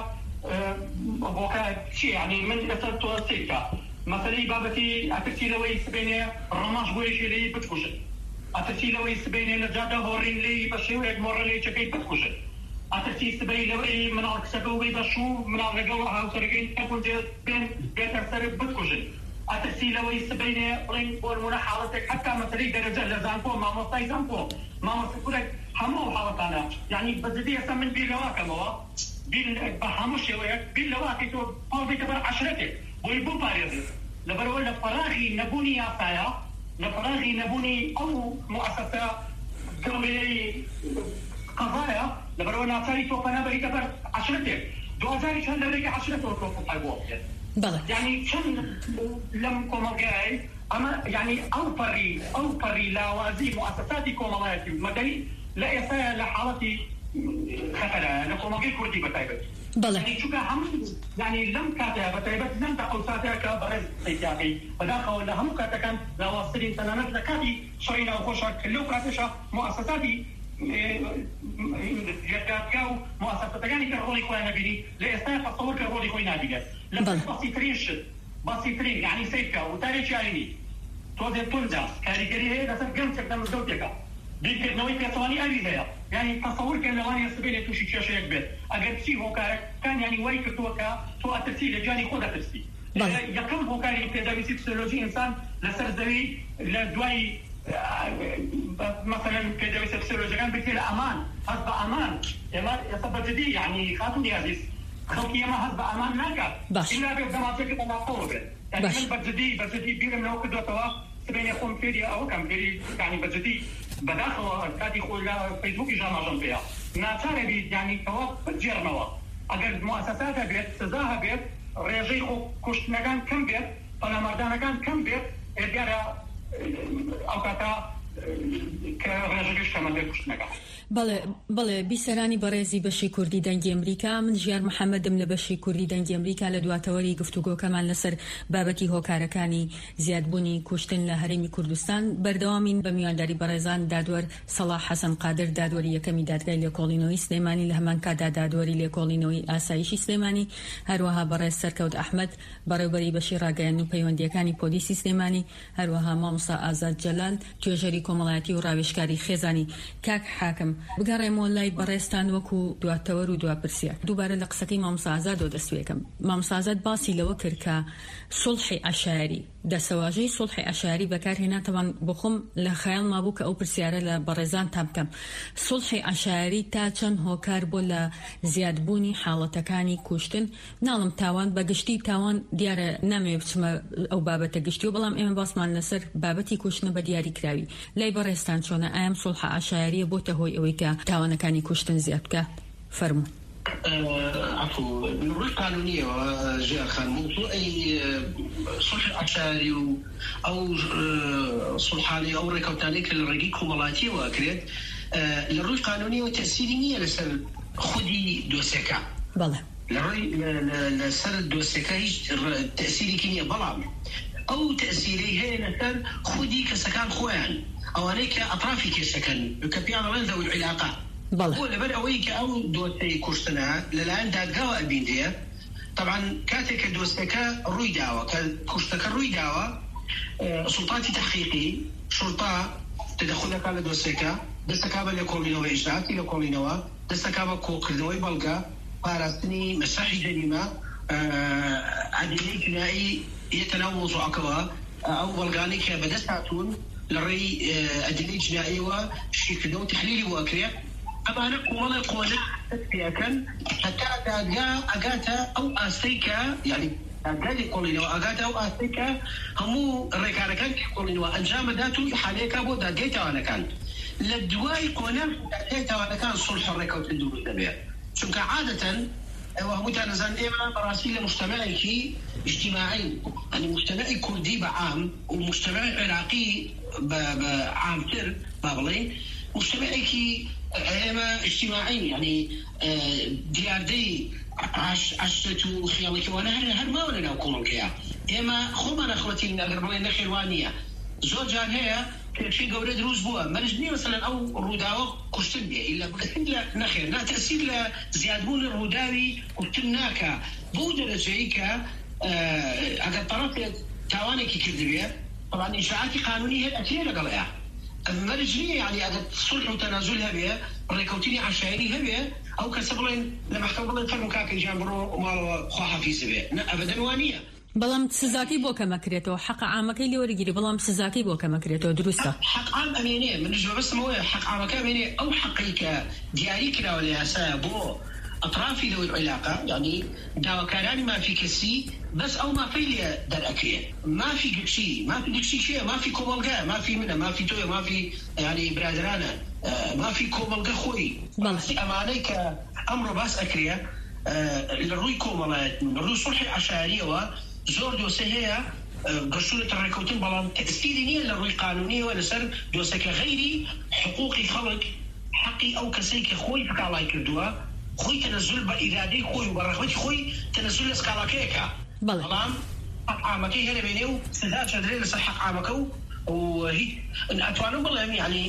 بۆکە چی یعنی من لەسەر تۆ سێکە مەسەلەی بابەتی ئەترسی لەوەی سبێنێ ڕەماش بۆیشی لێی بتکوشت ئەترسی لەوەی سبێنێ لە جادە هۆڕین لێی بە شێوەیەک مۆڕە لێچەکەی بتکوشت ئەترسی سبەی لەوەی مناڵ کچەکە و بێ بەشوو مناڵ لەگەڵ هاوسەرەکەی تەکونجێ بێن بێتە سەر بتکوشت ئەترسی لەوەی سبەینێ بڵین بۆ نمونە حاڵەتێک حتا مەسەلەی دەرەجە لە زانکۆ مامۆستای زانکۆ مامۆستاکورێک هەموو حاڵەتانە یعنی بەجددی ئێستا من بیر لەواکەمەوە بیر بە هەموو شێوەیەک بیر لەواکەی تۆ پاڵ بێتە بەر عەشرەتێک بۆی بۆ پارێزێت لەبەرەوە لە فەراغی نەبوونی یاسایە لە فەراغی نەبوونی ئەو موەسەسە گەورەی قەزایە لەبەرەوە ناچاری تۆ پەنا بەریتە بەر عەشرەتێک دوازاری چەند لەرێکی عەشرەتەوە تۆ فڵقای بۆ بکرێت یعنی چەند لەم کۆمەڵگەیە ئەمە یعنی ئەو پەڕی ئەو پەڕی لاوازی موەسەساتی کۆمەڵایەتی و مەدەنی لە ئێستاە لە حاڵەتی خەتەرایە لە کۆمەڵگەی کوردی بەتایبەت یعنی چونکە هەموو یعنی لەم کاتەیە بەتایبەت لەمدا ئەو ساتەیە کە بەڕێز سەیتیاقی بەداخەوە لە هەموو کاتەکان لاوازترین تەنانەت لە کاتی شەڕی ناوخۆشە کە لەو کاتێشە موەسەساتی جێگاتگا و موەسەسەتەکانی کە ڕۆڵی خۆیان نەبینی لە ئێستا تەسەوور کە ڕۆڵی خۆی نابینێت لە بەسیترین شت بەسیترین یعنی سەیرکە وتارێکی ئاینی تۆزێ تونجا کاریگەری هەیە لەسەر گەنجێک لە مزگەوتێکە بیرکردنەوەی پێچەوانی ئاوی هەیە یعنی تەسەوورکەن لەوانەیە سبێنێ تووشی کێشەیەک بێت ئەگەر چی هۆکارەکان یعنی وای کردووە کە تۆ ئەترسی لە جانی خۆ دەترسی یەکەم هۆکاری پێداویستی پسیۆلۆژی ئینسان لەسەر زەوی لە دوای مثلا كده بيسفسروا جان بيصير امان هذا امان اما يصب جدي يعني خاطني عزيز خلقي ما هذا امان ناقه الا بيبدا ما فيك ما قوه يعني من بجدي بجدي بير من وقت وتوا سبين يقوم فيدي او كم فيدي يعني بجدي بداخل كاتي يقول لا فيسبوك جامع جنبيها ناتاري بي يعني توا بتجرنوا اگر مؤسساتها بيت سزاها بيت ريجيخو كشتنگان كم بيت فلا مردانگان كم بيت اداره اوقاتا كرجلش كمان بكشتنگان بله بله بیسرانی بەڕێزی بەشی کوردی دەنگی ئەمریکا من ژیار محەممەدم لە بەشی کوردی دەنگی ئەمریکا لە دواتەوەری گفتوگۆکەمان لەسەر بابەتی هۆکارەکانی زیادبوونی کوشتن لە هەرێمی کوردستان بەردەوامین بە میوانداری بەڕێزان دادوەر سەڵاح حەسەن قادر دادوەری یەکەمی دادگای لێکۆڵینەوەی سلێمانی لە هەمان کادا دادوەری لێکۆڵینەوەی ئاسایشی سلێمانی هەروەها بەڕێز سەرکەوت ئەحمەد بەڕێوەبەری بەشی ڕاگەیاندن و پەیوەندیەکانی پۆلیسی سلێمانی هەروەها مامۆستا ئازاد جەلال توێژەری کۆمەڵایەتی و ڕاوێژکاری خێزانی کاک حاکم بگەڕێمەوە لای بەڕێستان وەکو دواتەوەر و دواپرسیار دووبارە لە قسەکەی مامۆستا ئازادەوە دەستوێکم مامۆستا ئازاد باسی لەوە کرد کە سڵحی عەشایری دەسەواژەی سڵحی عەشایری بەکارهێناتەوە بۆ خۆم لە خەیاڵ مابوو کە ئەو پرسیارە لە بەڕێزان تام بکەم سڵحی عەشایری تا چەند هۆکار بۆ لە زیادبوونی حاڵەتەکانی کوشتن ناڵم تاوان بەگشتی تاوان دیارە نامەوێ بچمە ئەو بابەتە گشتی و بەڵام ئێمە باسمان لەسەر بابەتی کوشتنە بە دیاری کراوی لای بەڕێستان چۆنە ئایم سڵحە عەشایریە بۆتە هۆی ئەوەی کە تاوانەکانی کوشتن زیاد بکە فەرموو عفو الروح القانونية وجاء خان موضوع أي صلح عشائري أو صلحاني أو ركوتاني كالرقيق وملاتي وأكريد الروح القانونية وتأثيرية لسر خدي دوسكا بله لسر دوسكا تأثيري كنية بلام أو تأثيري هي لسر خدي كسكان خوان أو أنيك أطرافي كسكن كبيان لن ذوي العلاقة هو لبر أويك أو دوستي كشتنا للآن دادقاوة البيندية طبعا كاتك دوستك روي داوة كشتك روي داوة سلطاتي تحقيقي شرطة تدخلك على دوستك دستكابة لكولينوة إجراءاتي لكولينوة دستكابة كوكردوي بلغة بارستني مساحي جريمة عدلي كنائي يتناوز عقبة أو بلغانيك بدستاتون لري أدلي جنائي وشيكدو تحليلي وأكريا أما أنا قوانا قوانا تتفياكا حتى أداقا أقاتا أو آسيكا يعني أقاتي قولينوا أقاتا أو آسيكا همو الركاركان قولينوا أنجام داتو حاليكا بو داقيتا وانا كان لدواي قوانا داقيتا وانا كان صلح الركا وتندوب الدبيع شنك عادة وهو تانزان إيما براسيل مجتمعي اجتماعي يعني مجتمعي كردي بعام ومجتمعي عراقي بعام تر بابلي مجتمعي كي اما اجتماعي يعني دياردي عش عشتو خيالك وانا هر ما ولا نقول كيا اما خمنا اخوتي نقرب لنا خيروانيه زوجان هي شيء قبل دروس بوا مرجني مثلا او روداوه كشتن بيه الا بكتلا نخير لا تاثير لزيادبون الروداوي كتناك بودر شيكا اگر طرف توانك كذبيه طبعا اشاعات قانونيه الاثير قالها مرجني يعني اگر صلح وتنازلها بها ريكوتيني عشائري هبه او كسبلين لما حكوا فرموا كاك جامبرو مال خواها في سبه ابدا وانيه بەڵام سزاکەی بۆ کەمەکرێتەوە حەق عامەکەی لێوەرگیری بەڵام سزاکەی بۆ کەمەکرێتەوە دروستە حق عام ئەمێنێ منش بەبستمەوەی حق عامەکە ئەمێنێ ئەو حەقی کە دیاری کراوە لە یاسایە بۆ ئەطرافی ذوی العلاقة يعني داواکارانی مافی کەسی بس ئەو مافەی لێ دەرئەکرێت مافی گشتی مافی گشتی شێ مافی کۆمەڵگە مافی منە مافی تۆیە مافی يعني برادرانە مافی کۆمەڵگە خۆی ئەمانەی کە ئەمڕۆ باس ئەکرێ لە ڕووی کۆمەڵایەت لە ڕووی سڵحی عەشایریەوە زۆر دۆسە هەیە گەشتونەتە ڕێکەوتن بەڵام تەئسیری نییە لە ڕووی قانونیەوە لەسەر دۆسەکە غەیری حقوقی خەڵک حەقی ئەو کەسەی کە خۆی فکاڵای کردووە خۆی تەنەزول بە ئیرادەی خۆی و بە ڕەغبەتی خۆی تەنەزول لە سکاڵاکەیەکە بەڵام حەق عامەکەی هەرە بێنێ و سزا چەندرێ لەسەر حەق عامەکە و هیچ ئەتوانم بڵێم یعنی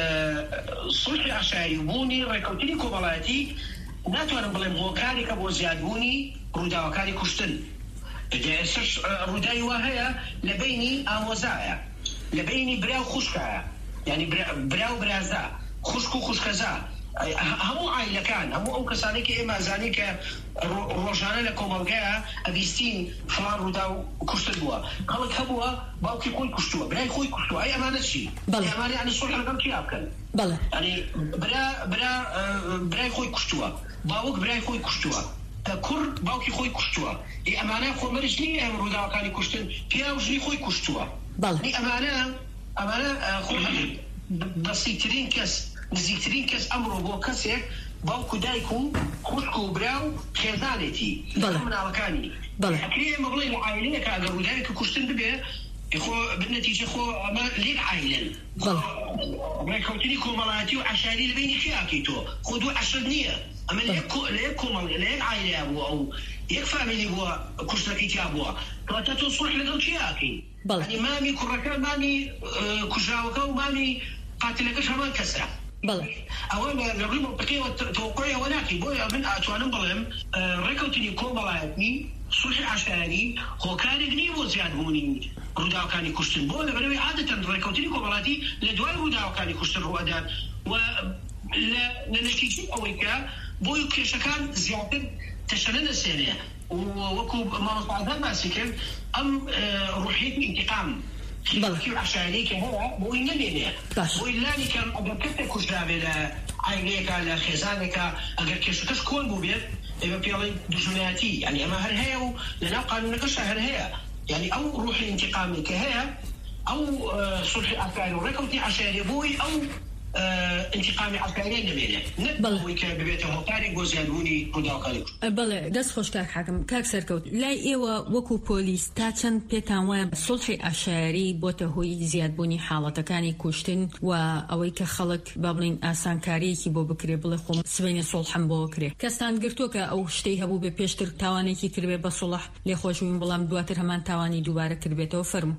سڵحی عەشایری بوونی ڕێکەوتنی کۆمەڵایەتی ناتوانم بڵێم هۆکارێکە بۆ زیادبوونی ڕووداوەکانی کوشتن ڕووداوی وا هەیە لە بینی ئامۆزایە لە بینی برا و خوشکایە یعنی برا و برازا خوشک و خوشکەزا هەموو عائلەکان هەموو ئەو کەسانی کە ئێمە زانی کە ڕۆژانە لە کۆمەلگایە ئەبیستین فڵان ڕوودا و کوشتن بووە خەڵک هەبووە باوکی خۆی کوشتووە برای خۆی کوشتووە ئەی ئەمانە چی؟ ئەمانە یعنی سوڵح لەگەڵ کیا بکەن؟ ینی برای خۆی کوشتووە باوک برای خۆی کوشتووە کوڕ باوکی خۆی کوشتووە ئەمانە خۆمەرج نیە ئەم ڕووداوەکانی کوشتن پیا و ژنی خۆی کوشتووە ئەمانە ئەمانە بەسیترین کەس نزیکترین کەس ئەمڕۆ بۆ کەسێک باوکو دایک و خوشک و برا و خێزانێتی مناڵەکانی ئەکرێ ئێمە بڵێ لە عائیلەیەکە ئەگەر ڕووداوێکی کوشتن ببێ خۆ بنەتیجە خۆ ئەمە لێک عائیلەن ڕێکەوتنی کۆمەڵایەتی و عەشایری لەبینی خیاکەی تۆ خۆ دوو عەشر نییە ئەمە لە یەک کۆمەڵ لە یەک عائیلەیە بووە ئەو یەک فامیلی بووە کوشتەکەی تیا بووە کەواتە تۆ سوڵح لەگەڵ کیاکەی ینی مامی کوڕەکە مامی کوژراوەکە و مامی قاتلەکەش هەمان کەسە ئەوە لەڕووی مۆپەکەیەوە تەوەقۆیەوە ناکەی بۆیە من ئاتوانم بڵێم ڕێکەوتنی کۆمەڵایەتی سوڵحی عەشایری هۆکارێک نییە بۆ زیادبوونی ڕووداوەکانی کوشتن بۆ لەبەرەوەی عادەتەن ڕێکەوتنی کۆمەڵایەتی لە دوای ڕووداوەکانی کوشتن ڕوئەدات و لە نەتیجەی ئەوەی کە بۆی کێشەکان زیاتر تەشەنە نەسێنێ وەکو مامۆستا عەدنان باسی کرد ئەم ڕوحیەتی ئینتیقام خیڵکی و عەشایری کە هەیە بۆی نەمێنێ بۆی لانی کەم ئەگەر کەسێک کوژرابێ لە عائیلەیەکە لە خێزانێکە ئەگەر کێشەکەش کۆن بوو بێت ئێمە پێڵێن دوژمنایەتی ینی ئەمە هەر هەیە و لەناو قانونەکەشە هەر هەیە ینی ئەو ڕوحی ئینتیقامی کە هەیە ئەو سوڵحی عەسکەری و ڕێکەوتنی عەشایری بۆی ئەو انتقامی عسکری نمێنێت نەبووی کە ببێتە هۆکارێک بۆ زیادبوونی ڕووداوەکانی بەڵێ دەست خۆش کاک حاکم کاک سەرکەوت لای ئێوە وەکو پۆلیس تا چەند پێتان وایە سوڵحی عەشایری بۆتە هۆی زیادبوونی حاڵەتەکانی کوشتن و ئەوەی کە خەڵک با بڵین ئاسانکاریەکی بۆ بکرێ بڵێ خۆم سبەینە سوڵحم بۆ کرێ کەستان گرتووە کە ئەو شتەی هەبوو بێ پێشتر تاوانێکی کردبێ بە سوڵح لێخۆشبووین بەڵام دواتر هەمان تاوانی دووبارە کردبێتەوە فەرموو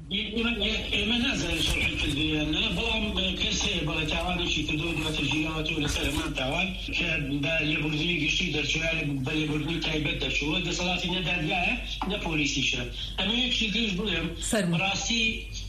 ئێمە نازانین سوڵحی کردوویانە بەڵام کەسێ بەڵێ تاوانێکی کردووە دواتر ژیراوەتەوە لەسەر هەمان تاوان کە بە لێبوردنی گشتی دەرچووە بە لێبوردنی تایبەت دەرچووە دەسەڵاتی نەدادگایە نە پۆلیسیشە ئەمە یەکشی درست بڵێم بەڕاستی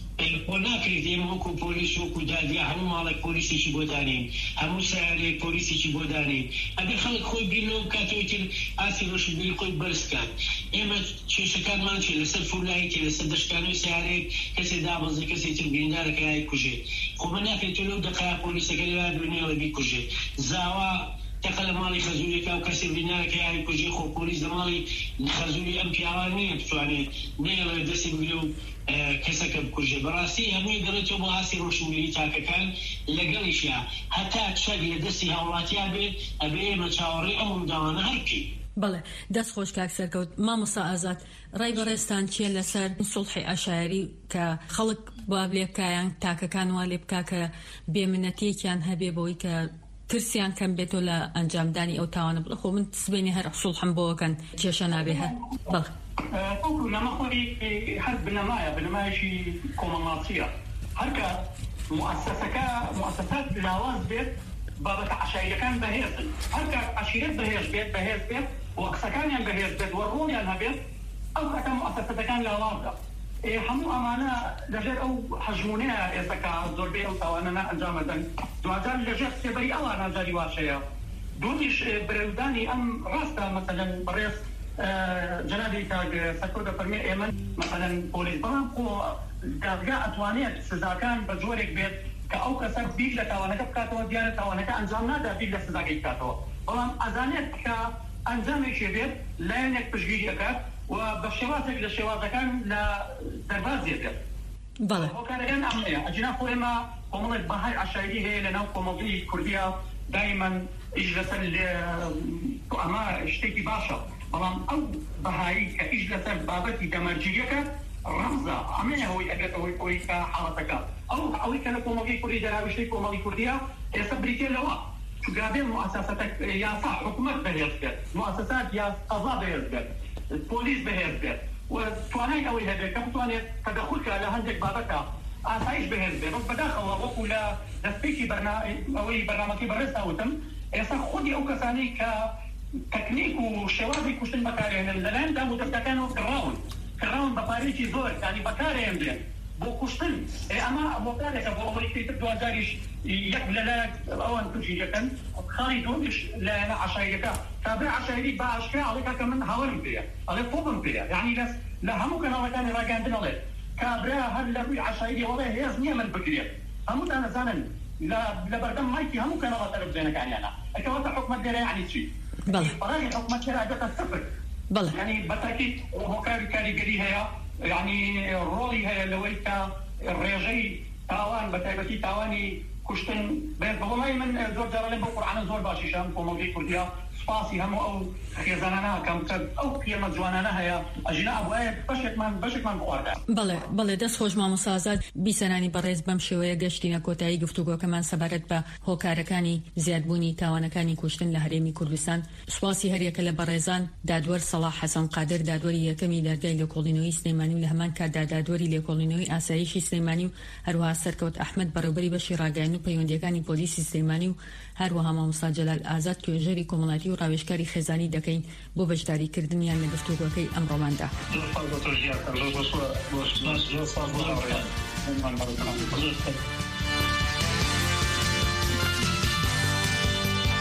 بۆ ناکرێت ئێمە وەکو پۆلیس وەکو دادگا هەموو ماڵێک پۆلیسێکی بۆ دانین هەموو سیارەیەک پۆلیسێکی بۆ دانین ئەبێ خەڵک خۆی بینەوە بکاتەوە تر ئاسی ڕۆشنبیری خۆی بەرز کات ئێمە کێشەکانمان چێ لەسەر فولایەتی لەسەر دەشکانەوەی سیارەیەک کەسێ دابەزێ کەسێ تر بریندارەکە یای کوژێ خۆ من ناکرێت تۆ لەو دەقەیە پۆلیسەکە لەوا دوێنێەوە بیکوژێ زاوا تەقە لە ماڵی خەزوورێکە و کەسێ بریندارەکە یای کوژێ خۆ پۆلیس لە ماڵی خەزووری ئەم پیاوان نییە بتوانێت نەیەڵێ دەستی بگرێ و کەسەکە بکوژێ بەڕاستی هەمووی دەڵێتەوە بۆ ئاسی ڕۆشنبیری تاکەکان لەگەڵیشە هەتا چەک لە دەستی هاوڵاتیان بێت ئەبێ ئێمە چاوەڕێی ئەم ڕووداوانە هەر بکەین بەڵێ دەست خۆش کاک سەرکەوت مامۆستا ئازاد ڕای بەڕێستان چیە لەسەر سوڵحی عەشایری کە خەڵک با لێ بکایان تاکەکان وا لێ بکا کە بێمنەتیەکیان هەبێ بۆی کە ترسیان کەم بێتەوە لە ئەنجامدانی ئەو تاوانە بڵێ خۆ من سبەینی هەر سوڵحم بۆکەن کێشە نابێ هەر بەڵێ ئەو نەمەخۆری هەر بنەمایە بنەمایشی کۆمەڵاتیە هەرکە مؤسسەکە مؤسسات لاواز بێت بابەتە عەشایریەکان بەهێزن هەرکە عەشیرەت بەهێز بێت بەهێز بێت و قسەکانیان بەهێز بێت و ڕۆڵیان هەبێت ئەو کاتە مؤسسەتەکان لاوازە هەموو ئەمانە لەژێر ئەو حەژمونەیە ئێستاکە زۆربەی ئەو تاوانە ئەنجامەدەن دوجار لەژێر سێبەری ئەوان ئازاری واشەیە دومیش برەودانی ئەم ڕاستە مەسەلەن بەڕێز جنابی کاک سەرکەوت دەفەرمێ ئێمە مەسەلەن پۆلیس بەڵام خۆ دادگا ئەتوانێت سزاکان بە جۆرێک بێت کە ئەو کەسە بیر لە تاوانەکە بکاتەوە دیارە تاوانەکە ئەنجام نادا بیر لە سزاکەی بکاتەوە بەڵام ئەزانێت کە ئەنجامێکی بێت لایەنێک پشتگیری ئەکات و بە شێوازێک لە شێوازەکان لە دەربازێ بێت هۆکارەکان ئەمەیە ئەجنا خۆ ئێمە کۆمەڵێک بەهای عەشایری هەیە لەناو کۆمەڵگەی کوردیە دایمەن ئیش لەسەر ئەمە شتێکی باشە بەڵام ئەو بەهایی کە ئیش لەسەر بابەتی دەمەرجیەکە ڕەمزە ئەمەیە هۆی ئەبێت ئەوەی ئەوەی کە حاڵەتەکە ئەو ئەوەی کە لە کۆمەڵگەی کوردی دەراویشتەی کۆمەڵی کوردیە ئێستا بریتێ لەوە چونکە مؤسسەتە یاسا حکومەت بەهێز بێت مؤسسات یا قەزا بەهێز بێت پۆلیس بەهێز بێت و توانای ئەوەی هەبێت کە بتوانێت تەدەخولکە لە هەندێک بابەتە ئاسایش بەهێز بێت بەداخەوە وەکو لە دەستپێکی ئەوەی بەرنامەکەی بەڕێستا وتم ئێستا خودی ئەو کەسانەی کە تەکنیک و شێوازی کوشتن بەکارێنن لەلایەن دام و دەستەکانەوە کڕاون کڕاون بە پارێکی زۆر ینی بەکارێن بێت بۆ کوشتن ئەمە هۆکارێکە بۆ ئەوەی پێتر دوازاریش یەک لەلایەک ئەوان تووشیەکەن خاڵی دومیش لایەنە عەشایریەکە کابرا عەشایری بە ئاشکرا ئەڵێ کە من هاوارم پێیە ئەڵێ خۆبم پێیە یعنی لە هەموو کەناڵەکانی ڕاگەاندن ئەڵێ کابرا هەر لە ڕووی عەشایری ئەڵێ هێز نییە من بگرێت هەمووتان دەزانن لە بەردەم مایکی هەموو کەناڵە تەلەڤیزیۆنەکانیانە ئەکەواتە حکومەتگەرە یعنی چی؟ بەڵێ حکومەتگەرە دەتە سفر يعني بتأكيد هۆکاری کاریگەری هەیە يعني ڕۆڵی هەیە لەوەی کە ڕێژەی تاوان بە تایبەتی تاوانی کوشتن بێت بەڵای من زۆر جارە لەم بۆ قورعانە زۆر باشیشم کۆمەڵگەی کوردیا سپاسی هەموو ئەو خێزانانە کەم کە ئەو قیەمە جوانانە هەیە ئەژینە ئەبوایە بەشێکمان بەشێکمان بخواردا بەڵێ بەڵێ دەست خۆش مامۆستا ئازاد بیسەرانی بەڕێز بەم شێوەیە گەشتینە کۆتایی گفتوگۆکەمان سەبارەت بە هۆکارەکانی زیادبوونی تاوانەکانی کوشتن لە هەرێمی کوردستان سوپاسی هەریەکە لە بەڕێزان دادوەر سەڵاح حەسەن قادر دادوەری یەکەمی دەرگای لێکۆڵینەوەی سلێمانی و لە هەمان کاتدا دادوەری لێکۆڵینەوەی ئاسایشی سلێمانی و هەروەها سەرکەوت ئەحمەد بەڕێوەبەری بەشی ڕاگەیاندن و پەیوەندیەکانی پۆلیسی سلێمانی و هەروەها مامۆستا جەلال ئازاد توێژەری کۆمەڵایەتی و ڕاوێژکاری خێزانی دەکەین بۆ بەشداریکردنیان لە گفتوگۆکەی ئەمڕۆماندا. زۆر